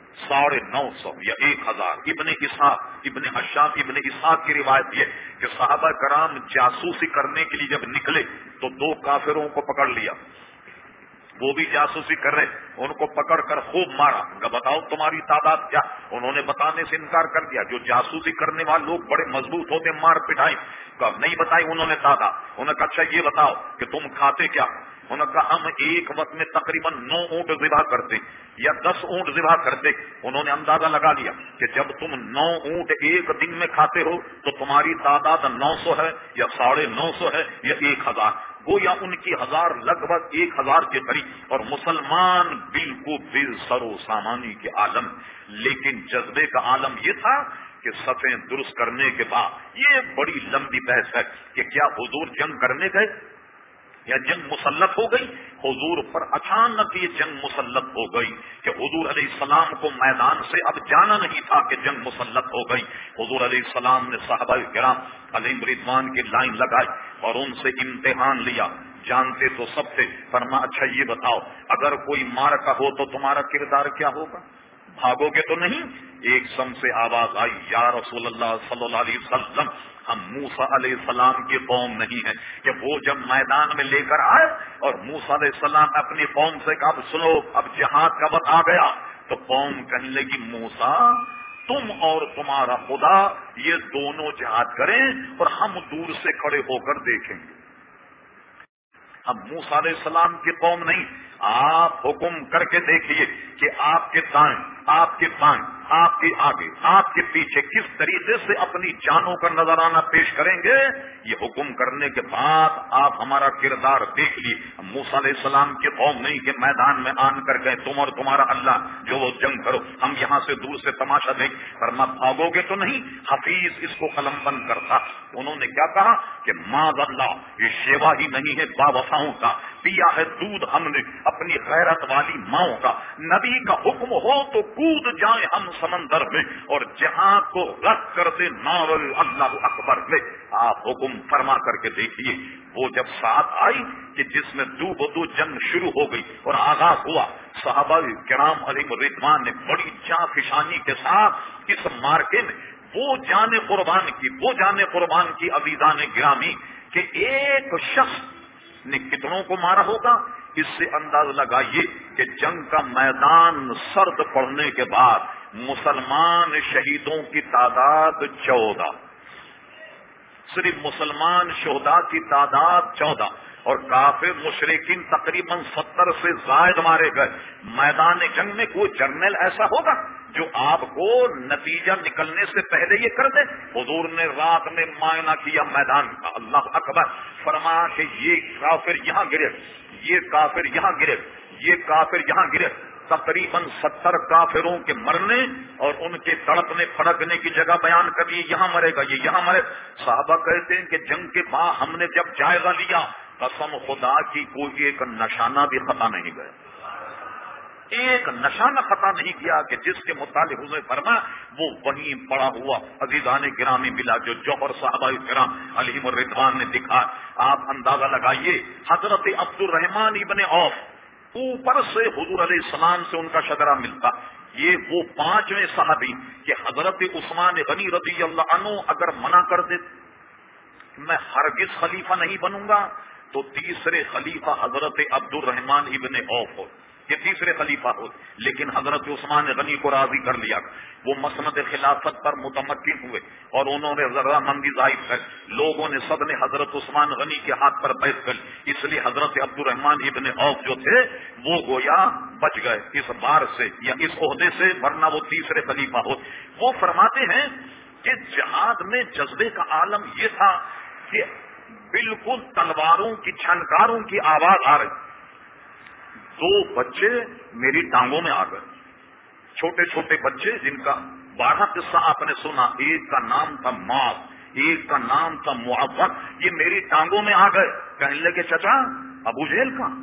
950 या 1000। इब्ने इसहाक, इब्ने हशाम, इब्ने इसहाक की रिवायत ये कि सहाबा कराम जासूसी करने के लिए जब निकले तो 2 काफिरों को पकड़ लिया, वो भी जासूसी कर रहे, उनको पकड़कर खूब मारा। बताओ तुम्हारी तादाद क्या? उन्होंने बताने से इनकार कर दिया। जो जासूसी करने वाले लोग बड़े मजबूत होते, मार पिटाई कब नहीं बताई उन्होंने तादाद। उन्होंने कहा अच्छा ये बताओ कि तुम खाते क्या? उन्होंने कहा हम एक वक्त में तकरीबन 9 ऊंट ज़िबा करते या 10 ऊंट ज़िबा करते। उन्होंने अंदाजा लगा लिया कि जब तुम 9 ऊंट एक दिन में खाते हो तो तुम्हारी तादाद 900 है या 950 है या 1000। गोया उनकी 1000 लगभग 1000 के करीब। और मुसलमान बिल्कुल बिल सरो सामानी के आलम, लेकिन जज्बे का आलम ये था कि सफें दुरुस्त करने के बाद ये बड़ी लंबी बहस है कि क्या हुजूर जंग करने गए या जंग मुसल्लत हो गई। हुजूर पर अचानक ये जंग मुसल्लत हो गई कि हुजूर अलैहिस्सलाम को मैदान से अब जाना नहीं था कि जंग मुसल्लत हो गई। हुजूर अलैहिस्सलाम ने सहाबा किराम अलैहिम रिदवान की लाइन लगाई और उनसे इम्तिहान लिया। جانتے تو سب تھے. فرما اچھا یہ بتاؤ اگر کوئی معرکہ ہو تو تمہارا کردار کیا ہوگا؟ بھاگو گے تو نہیں؟ ایک سم سے آواز آئی یا رسول اللہ صلی اللہ علیہ وسلم ہم موسیٰ علیہ السلام کی قوم نہیں ہیں کہ وہ جب میدان میں لے کر آئے اور موسیٰ علیہ السلام اپنی قوم سے کہا اب سنو اب جہاد کا وقت آ گیا تو قوم کہنے لگی موسیٰ تم اور تمہارا خدا یہ دونوں جہاد کریں اور ہم دور سے کھڑے ہو کر دیکھیں گے. ہم موسیٰ علیہ السلام کی قوم نہیں. آپ حکم کر کے دیکھیے کہ آپ کے دائیں آپ کے بائیں آپ کے آگے آپ کے پیچھے کس طریقے سے اپنی جانوں کا نظرانہ پیش کریں گے. یہ حکم کرنے کے بعد آپ ہمارا کردار دیکھ لیے. موسیٰ علیہ السلام کی قوم نہیں کہ میدان میں آن کر گئے تم اور تمہارا اللہ جو وہ جنگ کرو ہم یہاں سے دور سے تماشا دیکھ. فرما بھاگو گے تو نہیں. حفیظ اس کو قلم بند کرتا. انہوں نے کیا کہا کہ معاذ اللہ یہ شیوا ہی نہیں ہے باوفاؤں کا پیا ہے دودھ ہم نے اپنی غیرت والی ماؤں کا. نبی کا حکم ہو تو کود جائیں ہم سمندر میں اور جہاں کو رد کر دے ناول اللہ اکبر میں. آپ حکم فرما کر کے دیکھیے وہ جب ساتھ آئی کہ جس میں دو بدو جنگ شروع ہو گئی اور آغاز ہوا. صحابہ کرام علیہ رضوان نے بڑی جاں فشانی کے ساتھ اس مارکے میں وہ جان قربان کی عزیزان گرامی کہ ایک شخص نے کتنوں کو مارا ہوگا. اس سے انداز لگائیے کہ جنگ کا میدان سرد پڑنے کے بعد مسلمان شہیدوں کی تعداد 14 صرف مسلمان شہداء کی تعداد 14 اور کافر مشرکین تقریباً 70 سے زائد مارے گئے. میدان جنگ میں کوئی جرنیل ایسا ہوگا جو آپ کو نتیجہ نکلنے سے پہلے یہ کر دے؟ حضور نے رات میں معائنہ کیا میدان کا. اللہ اکبر. فرمایا کہ یہ کافر یہاں گرے یہ کافر یہاں گرے یہ کافر یہاں گرے. تقریباً 70 کافروں کے مرنے اور ان کے تڑپنے پھڑکنے کی جگہ بیان کر یہ یہاں مرے گا یہ یہاں مرے. صحابہ کہتے ہیں کہ جنگ کے بعد ہم نے جب جائزہ لیا قسم خدا کی کوئی ایک نشانہ بھی خطا نہیں گیا. ایک نشانہ خطا نہیں کیا کہ جس کے متعلق حضور فرما وہ وہیں پڑا ہوا عزیزان گرامی ملا جو جوہر صحابہ کرام علیہم الرضوان نے دکھا. آپ اندازہ لگائیے حضرت عبد الرحمن ابن عوف اوپر سے حضور علیہ السلام سے ان کا شجرہ ملتا. یہ وہ 5ویں صحابی کہ حضرت عثمان غنی رضی اللہ عنہ اگر منع کر دے میں ہرگز خلیفہ نہیں بنوں گا تو تیسرے خلیفہ حضرت عبد الرحمن ابن عوف ہو یہ تیسرے خلیفہ ہو. لیکن حضرت عثمان غنی کو راضی کر لیا. وہ مسند خلافت پر متمکن ہوئے اور انہوں نے رضامندی ظاہر کر. لوگوں نے سب نے حضرت عثمان غنی کے ہاتھ پر بیعت کر. اس لیے حضرت عبد الرحمن ابن عوف جو تھے وہ گویا بچ گئے اس بار سے یا اس عہدے سے ورنہ وہ تیسرے خلیفہ ہو. وہ فرماتے ہیں کہ جہاد میں جذبے کا عالم یہ تھا کہ بالکل تلواروں کی چھنکاروں کی آواز آ رہی. 2 بچے میری ٹانگوں میں آ گئے. چھوٹے چھوٹے بچے جن کا 12 قصہ آپ نے سنا. ایک کا نام تھا معاذ ایک کا نام تھا معوذ. یہ میری ٹانگوں میں آ گئے. کہنے لگے چچا ابو جہل کا.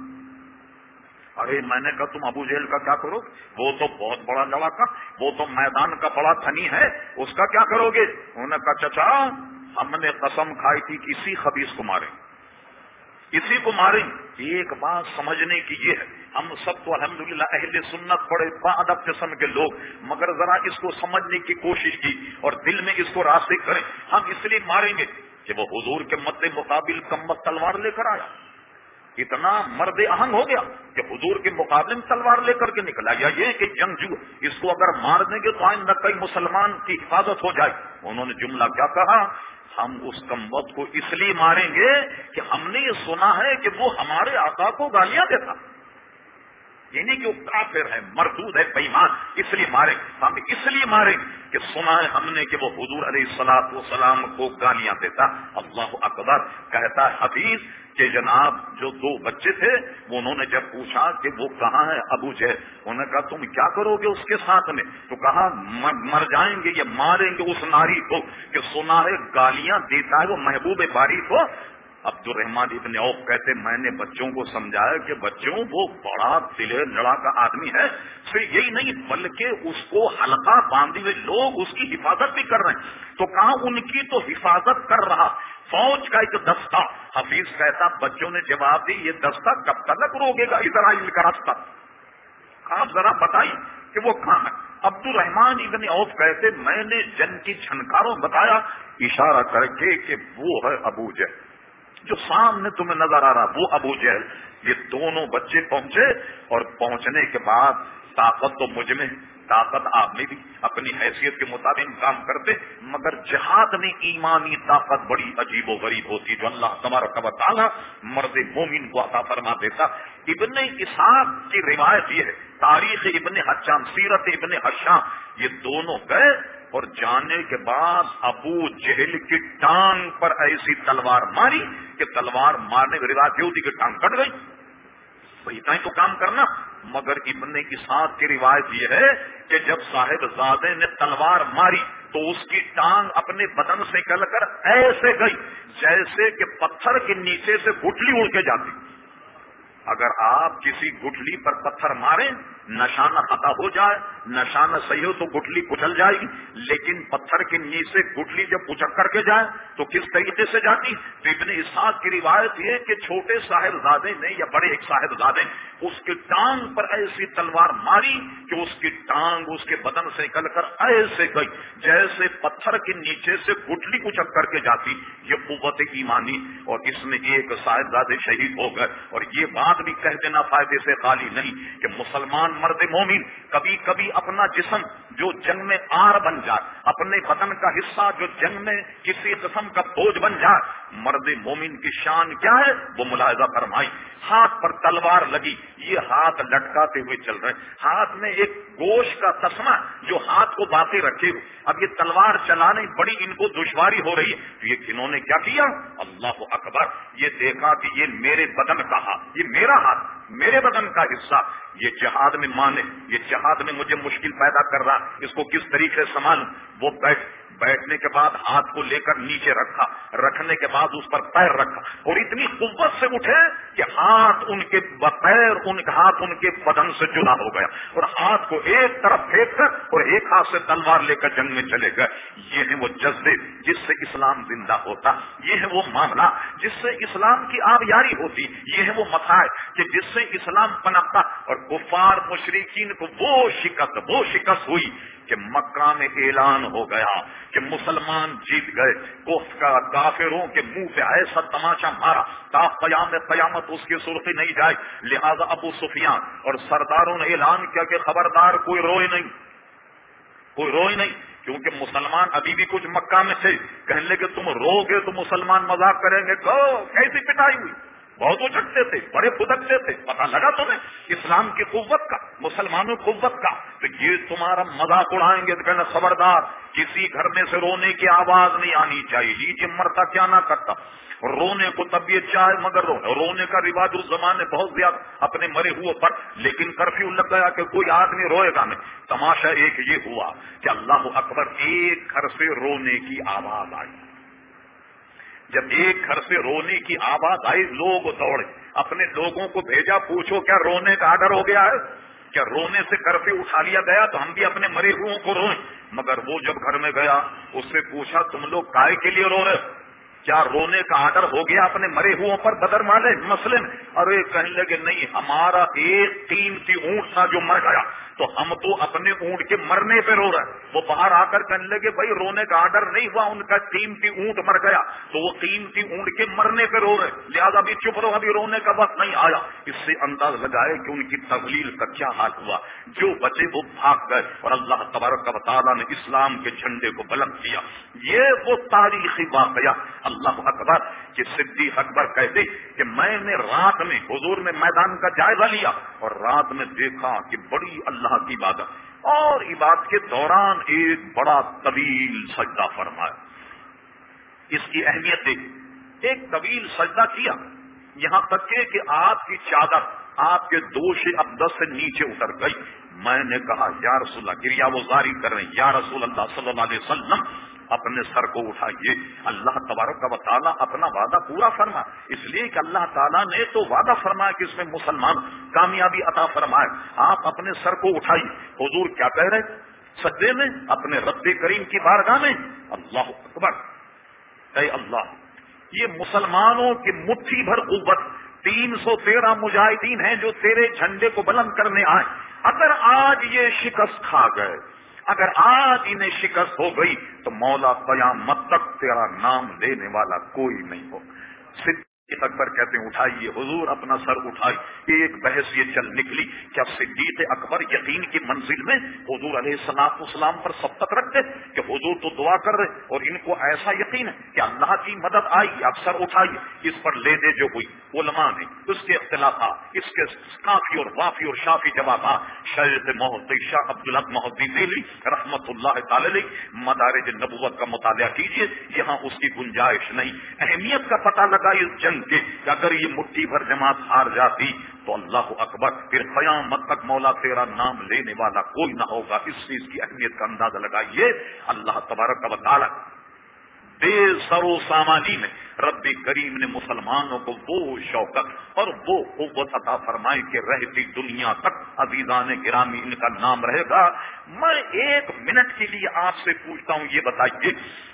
ارے میں نے کہا تم ابو جہل کا کیا کرو؟ وہ تو بہت بڑا لڑاکا وہ تو میدان کا بڑا تھنی ہے اس کا کیا کرو گے؟ انہوں نے کہا چچا ہم نے قسم کھائی تھی کہ اسی خبیث کو ماریں اسی کو ماریں. ایک بات سمجھنے کی یہ ہے ہم سب تو الحمدللہ اہل سنت بڑے باادب قسم کے لوگ مگر ذرا اس کو سمجھنے کی کوشش کی اور دل میں اس کو راسخ کریں. ہم اس لیے ماریں گے کہ وہ حضور کے مد مقابل کمبخت تلوار لے کر آیا. اتنا مرد اہنگ ہو گیا کہ حضور کے مقابلے میں تلوار لے کر کے نکلا. یا یہ کہ جنگجو اس کو اگر مار دیں گے تو آئندہ کئی مسلمان کی حفاظت ہو جائے. انہوں نے جملہ کیا کہا ہم اس کمبخت کو اس لیے ماریں گے کہ ہم نے یہ سنا ہے کہ وہ ہمارے آقا کو گالیاں دیتا یعنی کہ وہ کافر ہے مردود ہے بے ایمان اس لیے ماریں. ہم اس لیے ماریں کہ سنا ہے ہم نے کہ وہ حضور علیہ الصلوۃ والسلام کو گالیاں دیتا. اللہ اکبر. کہتا ہے حفیظ کہ جناب جو 2 بچے تھے انہوں نے جب پوچھا کہ وہ کہاں ہے ابو جہل انہوں نے کہا تم کیا کرو گے اس کے ساتھ میں؟ تو کہا مر جائیں گے یا ماریں گے اس ناری کو کہ سنا ہے گالیاں دیتا ہے وہ محبوب باری کو. عبد الرحمن ابن عوف کہتے میں نے بچوں کو سمجھایا کہ بچوں وہ بڑا دلیر لڑا کا آدمی ہے، صرف یہی نہیں بلکہ اس کو حلقہ باندھے ہوئے لوگ اس کی حفاظت بھی کر رہے ہیں، تو کہاں ان کی تو حفاظت کر رہا فوج کا ایک دستہ۔ حفیظ کہتا بچوں نے جواب دی یہ دستہ کب تک روکے گا اسرائیل کا راستہ، آپ ذرا بتائیے کہ وہ کہاں ہے۔ عبد الرحمن ابن عوف کہتے میں نے جنگ کی چھنکاروں بتایا اشارہ کر کے کہ وہ ہے ابو جہل جو سامنے تمہیں نظر آ رہا، وہ ابو جہل۔ یہ دونوں بچے پہنچے اور پہنچنے کے بعد طاقت تو مجھ میں، طاقت آپ میں بھی اپنی حیثیت کے مطابق کام کرتے، مگر جہاد میں ایمانی طاقت بڑی عجیب و غریب ہوتی جو اللہ تبارک و تعالی مرد مومن کو عطا فرما دیتا۔ ابن اسحاق کی روایت یہ ہے، تاریخ ابن حشام، سیرت ابن حشام، یہ دونوں گئے اور جانے کے بعد ابو جہل کی ٹانگ پر ایسی تلوار ماری کہ تلوار مارنے کی روایت یہ ہوتی کہ ٹانگ کٹ گئی، اتنا ہی تو کام کرنا۔ مگر ابن اسحاق کی روایت یہ ہے کہ جب صاحبزادے نے تلوار ماری تو اس کی ٹانگ اپنے بدن سے نکل کر ایسے گئی جیسے کہ پتھر کے نیچے سے گٹھلی اڑ کے جاتی۔ اگر آپ کسی گٹھلی پر پتھر ماریں، نشانہ خطا ہو جائے، نشانہ صحیح ہو تو گٹھلی کچل جائے گی، لیکن پتھر کے نیچے سے گٹھلی جب کچک کر کے جائے تو کس طریقے سے جاتی؟ تو ابن اسحاق کی روایت یہ کہ چھوٹے صاحبزادے نے یا بڑے ایک صاحبزادے اس کی ٹانگ پر ایسی تلوار ماری کہ اس کی ٹانگ اس کے بدن سے نکل کر ایسے گئی جیسے پتھر کے نیچے سے گٹھلی کچک کر کے جاتی۔ یہ قوت ایمانی، اور اس میں ایک صاحبزادے شہید ہو گئے۔ اور یہ بات بھی کہہ دینا فائدے سے خالی نہیں کہ مسلمان مرد مومن کبھی کبھی اپنا جسم جو جنگ میں آر بن جائے، اپنے بدن کا حصہ جو جنگ میں کسی قسم کا بوجھ بن جائے، مرد مومن کی شان کیا ہے وہ ملاحظہ فرمائی۔ ہاتھ پر تلوار لگی، یہ ہاتھ لٹکاتے ہوئے چل رہے، ہاتھ میں ایک گوشت کا تسمہ جو ہاتھ کو باقی رکھے ہوئے، اب یہ تلوار چلانے بڑی ان کو دشواری ہو رہی ہے، تو یہ انہوں نے کیا کیا؟ اللہ اکبر، یہ دیکھا کہ یہ میرے بدن کا ہاتھ، یہ میرا ہاتھ، میرے بدن کا حصہ، یہ جہاد میں مانے، یہ جہاد میں مجھے مشکل پیدا کر رہا، اس کو کس طریقے سے سنبھالوں؟ وہ بیٹھنے کے بعد ہاتھ کو لے کر نیچے رکھا، رکھنے کے بعد اس پر پیر رکھا اور اتنی قوت سے اٹھے کہ ہاتھ ان کے پیر، ہاتھ ان کے بدن سے جدا ہو گیا اور ہاتھ کو ایک طرف پھینک کر اور ایک ہاتھ سے تلوار لے کر جنگ میں چلے گئے۔ یہ ہے وہ جذبے جس سے اسلام زندہ ہوتا، یہ ہے وہ معاملہ جس سے اسلام کی آبیاری ہوتی، یہ ہے وہ مسائل کہ جس سے اسلام پنپتا۔ اور کفار مشرکین کو وہ شکست ہوئی کہ مکہ میں اعلان ہو گیا کہ مسلمان جیت گئے، کافروں کے منہ پہ ایسا تماشا مارا تا قیامت اس کی سرخی نہیں جائے۔ لہذا ابو سفیان اور سرداروں نے اعلان کیا کہ خبردار کوئی روئے نہیں، کوئی روئے نہیں، کیونکہ مسلمان ابھی بھی کچھ مکہ میں تھے، کہنے لگے تم رو گے تو مسلمان مذاق کریں گے، کیسی پٹائی ہوئی، بہت اچھتے تھے، بڑے پھدکتے تھے، پتہ لگا تمہیں اسلام کی قوت کا، مسلمانوں کی قوت کا، تو یہ تمہارا مذاق اڑائیں گے تو کہنا خبردار کسی گھر میں سے رونے کی آواز نہیں آنی چاہیے، لیجیے مرتا کیا نہ کرتا، رونے کو طبیعت چاہے مگر رونے کا رواج اس زمانے بہت زیادہ اپنے مرے ہوئے پر، لیکن کرفیو لگ گیا کہ کوئی آدمی روئے گا نہیں۔ تماشا ایک یہ ہوا کہ اللہ اکبر، ایک گھر سے رونے کی آواز آئی۔ جب ایک گھر سے رونے کی آواز آئی لوگ دوڑے، اپنے لوگوں کو بھیجا، پوچھو کیا رونے کا آرڈر ہو گیا ہے، کیا رونے سے کرفیو اٹھا لیا گیا تو ہم بھی اپنے مرے ہوئوں کو روئیں؟ مگر وہ جب گھر میں گیا اس سے پوچھا تم لوگ کائے کے لیے رو رہے، کیا رونے کا آرڈر ہو گیا اپنے مرے ہوئوں پر بدر والے مسئلے میں؟ ارے کہنے لگے نہیں، ہمارا ایک قیمتی اونٹ تھا جو مر گیا تو ہم تو اپنے اونٹ کے مرنے پہ رو رہے۔ وہ باہر آ کر کہنے لگے بھائی رونے کا آرڈر نہیں ہوا، ان کا قیمتی اونٹ مر گیا تو وہ قیمتی اونٹ کے مرنے پہ رو رہے، لہذا ابھی چپ رہو، ابھی رونے کا وقت نہیں آیا۔ اس سے انداز لگائے کہ ان کی تغلیل کا کیا حال ہوا، جو بچے وہ بھاگ گئے اور اللہ تبارک و تعالیٰ نے اسلام کے جھنڈے کو بلند کیا۔ یہ وہ تاریخی واقعہ، اللہ اکبر، کہ صدیق اکبر کہتے کہ میں نے رات میں حضور میں میدان کا جائزہ لیا اور رات میں دیکھا کہ بڑی اللہ کی عبادت، اور عبادت کے دوران ایک بڑا طویل سجدہ فرمایا۔ اس کی اہمیت دیکھ، ایک طویل سجدہ کیا یہاں تک کہ آپ کی چادر آپ کے دوش اقدس سے نیچے اتر گئی۔ میں نے کہا یا رسول اللہ، گریا وہ زاری کر رہے ہیں، یا رسول اللہ صلی اللہ علیہ وسلم اپنے سر کو اٹھائیے. اللہ تبارک و تعالیٰ اپنا وعدہ پورا فرما، اس لیے کہ اللہ تعالیٰ نے تو وعدہ فرمایا کہ اس میں مسلمان کامیابی عطا فرمائے. آپ اپنے سر کو اٹھائیے. حضور کیا کہہ رہے سجدے میں اپنے رب کریم کی بارگاہ میں؟ اللہ اکبر. اے اللہ، یہ مسلمانوں کی مٹھی بھر قوت 313 مجاہدین ہیں جو تیرے جھنڈے کو بلند کرنے آئے. اگر آج یہ شکست کھا گئے، اگر آج انہیں شکست ہو گئی تو مولا قیامت تک تیرا نام لینے والا کوئی نہیں ہو. صدیق اکبر کہتے ہیں اٹھائیے. حضور اپنا سر اٹھائی. ایک بحث یہ چل نکلی کہ اب صدیق اکبر یقین کی منزل میں حضور علیہ الصلوۃ والسلام پر سبقت رکھتے کہ حضور تو دعا کر رہے اور ان کو ایسا یقین ہے کہ اللہ کی مدد آئی. اب سر اٹھائیے. اس پر لے دے جو ہوئی علماء نے اس کے اختلافات، اس کے کافی اور وافی اور شافی جوابات شیخ محدث شاہ عبدالحق محدثی دہلوی رحمت اللہ تعالی علیہ مدارج نبوت کا مطالعہ کیجیے، یہاں اس کی گنجائش نہیں. اہمیت کا پتہ لگا اس جنگ کے کہ اگر یہ مٹھی بھر جماعت ہار جاتی تو اللہ اکبر پھر قیامت تک مولا تیرا نام لینے والا کوئی نہ ہوگا. اس چیز کی اہمیت کا اندازہ لگائیے. اللہ تبارک و تعالی بے سر و سامانی میں رب کریم نے مسلمانوں کو وہ شوکت اور وہ قوت عطا فرمائی کہ رہتی دنیا تک عزیزان گرامی ان کا نام رہے گا. میں 1 منٹ کے لیے آپ سے پوچھتا ہوں، یہ بتائیے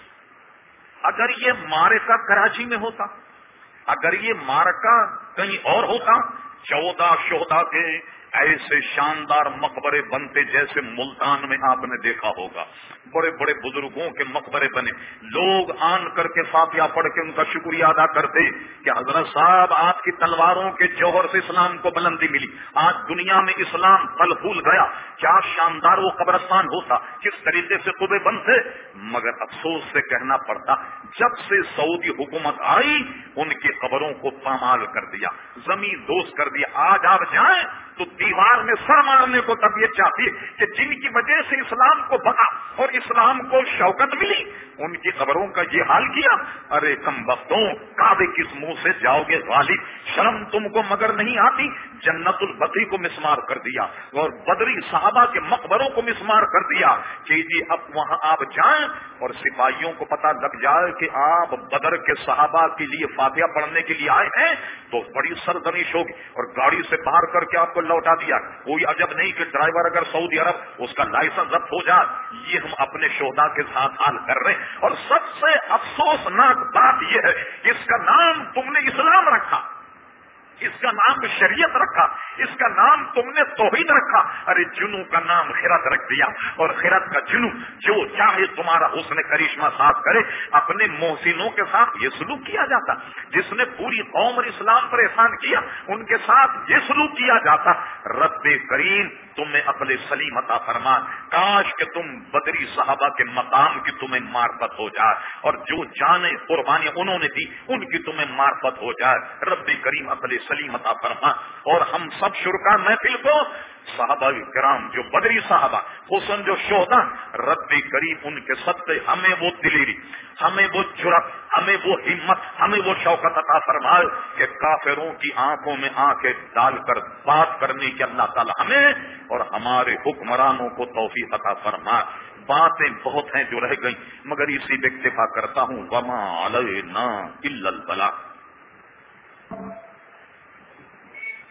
اگر یہ معرکہ کراچی میں ہوتا، اگر یہ معرکہ کہیں اور ہوتا، 14 شہداء کے ایسے شاندار مقبرے بنتے جیسے ملتان میں آپ نے دیکھا ہوگا. بڑے بڑے بزرگوں کے مقبرے بنے، لوگ آن کر کے فاتحہ پڑھ کے ان کا شکریہ ادا کرتے کہ حضرت صاحب آپ کی تلواروں کے جوہر سے اسلام کو بلندی ملی، آج دنیا میں اسلام پھل پھول گیا. کیا شاندار وہ قبرستان ہوتا، کس طریقے سے قبے بنتے. مگر افسوس سے کہنا پڑتا جب سے سعودی حکومت آئی ان کی قبروں کو پامال کر دیا، زمین دوز کر دیا. آج آپ جائیں تو دیوار میں سر مارنے کو طبیعت چاہتی ہے کہ جن کی وجہ سے اسلام کو بقا اور اسلام کو شوکت ملی ان کی قبروں کا یہ حال کیا. ارے کم بختوں، کعبے کس منہ سے جاؤ گے غالب؟ شرم تم کو مگر نہیں آتی؟ جنت البقیع کو مسمار کر دیا اور بدری صحابہ کے مقبروں کو مسمار کر دیا کہ جی اب وہاں آپ جائیں اور سپاہیوں کو پتہ لگ جائے کہ آپ بدر کے صحابہ کے لیے فاتحہ پڑھنے کے لیے آئے ہیں تو بڑی سرزنش ہوگی اور گاڑی سے باہر کر کے آپ کو لوٹا دیا. کوئی عجب نہیں کہ ڈرائیور اگر سعودی عرب اس کا لائسنس ضبط ہو جائے. یہ ہم اپنے شہداء کے ساتھ حال کر رہے ہیں. اور سب سے افسوسناک بات یہ ہے اس کا نام تم نے اسلام رکھا، اس کا نام شریعت رکھا، اس کا نام تم نے توحید رکھا. ارے جنو کا نام خیرت رکھ دیا اور خیرت کا جنو جو چاہے تمہارا حسن کرشمہ ساتھ کرے. اپنے محسنوں کے ساتھ یہ سلوک کیا جاتا، جس نے پوری قوم اور اسلام پر احسان کیا ان کے ساتھ یہ سلوک کیا جاتا. رب کریم تمہیں عقل سلیم عطا فرما. کاش کہ تم بدری صحابہ کے مقام کی تمہیں معرفت ہو جائے اور جو جانیں قربانیاں انہوں نے دی ان کی تمہیں معرفت ہو جائے. رب کریم عقل سلیم عطا فرما. اور ہم سب شرکا محفل کو صحابہ کرام جو بدری صحابہ حسن جو شہداء رب کریم ان کے صدقے ہمیں وہ دلیری، ہمیں وہ جرأت، ہمیں وہ ہمت، ہمیں وہ شوکت عطا فرمائے کہ کافروں کی آنکھوں میں آنکھیں ڈال کر بات کرنے کی اللہ تعالی ہمیں اور ہمارے حکمرانوں کو توفیق عطا فرمائے. باتیں بہت ہیں جو رہ گئیں مگر اسی پہ اکتفا کرتا ہوں. وما علینا الا البلاغ.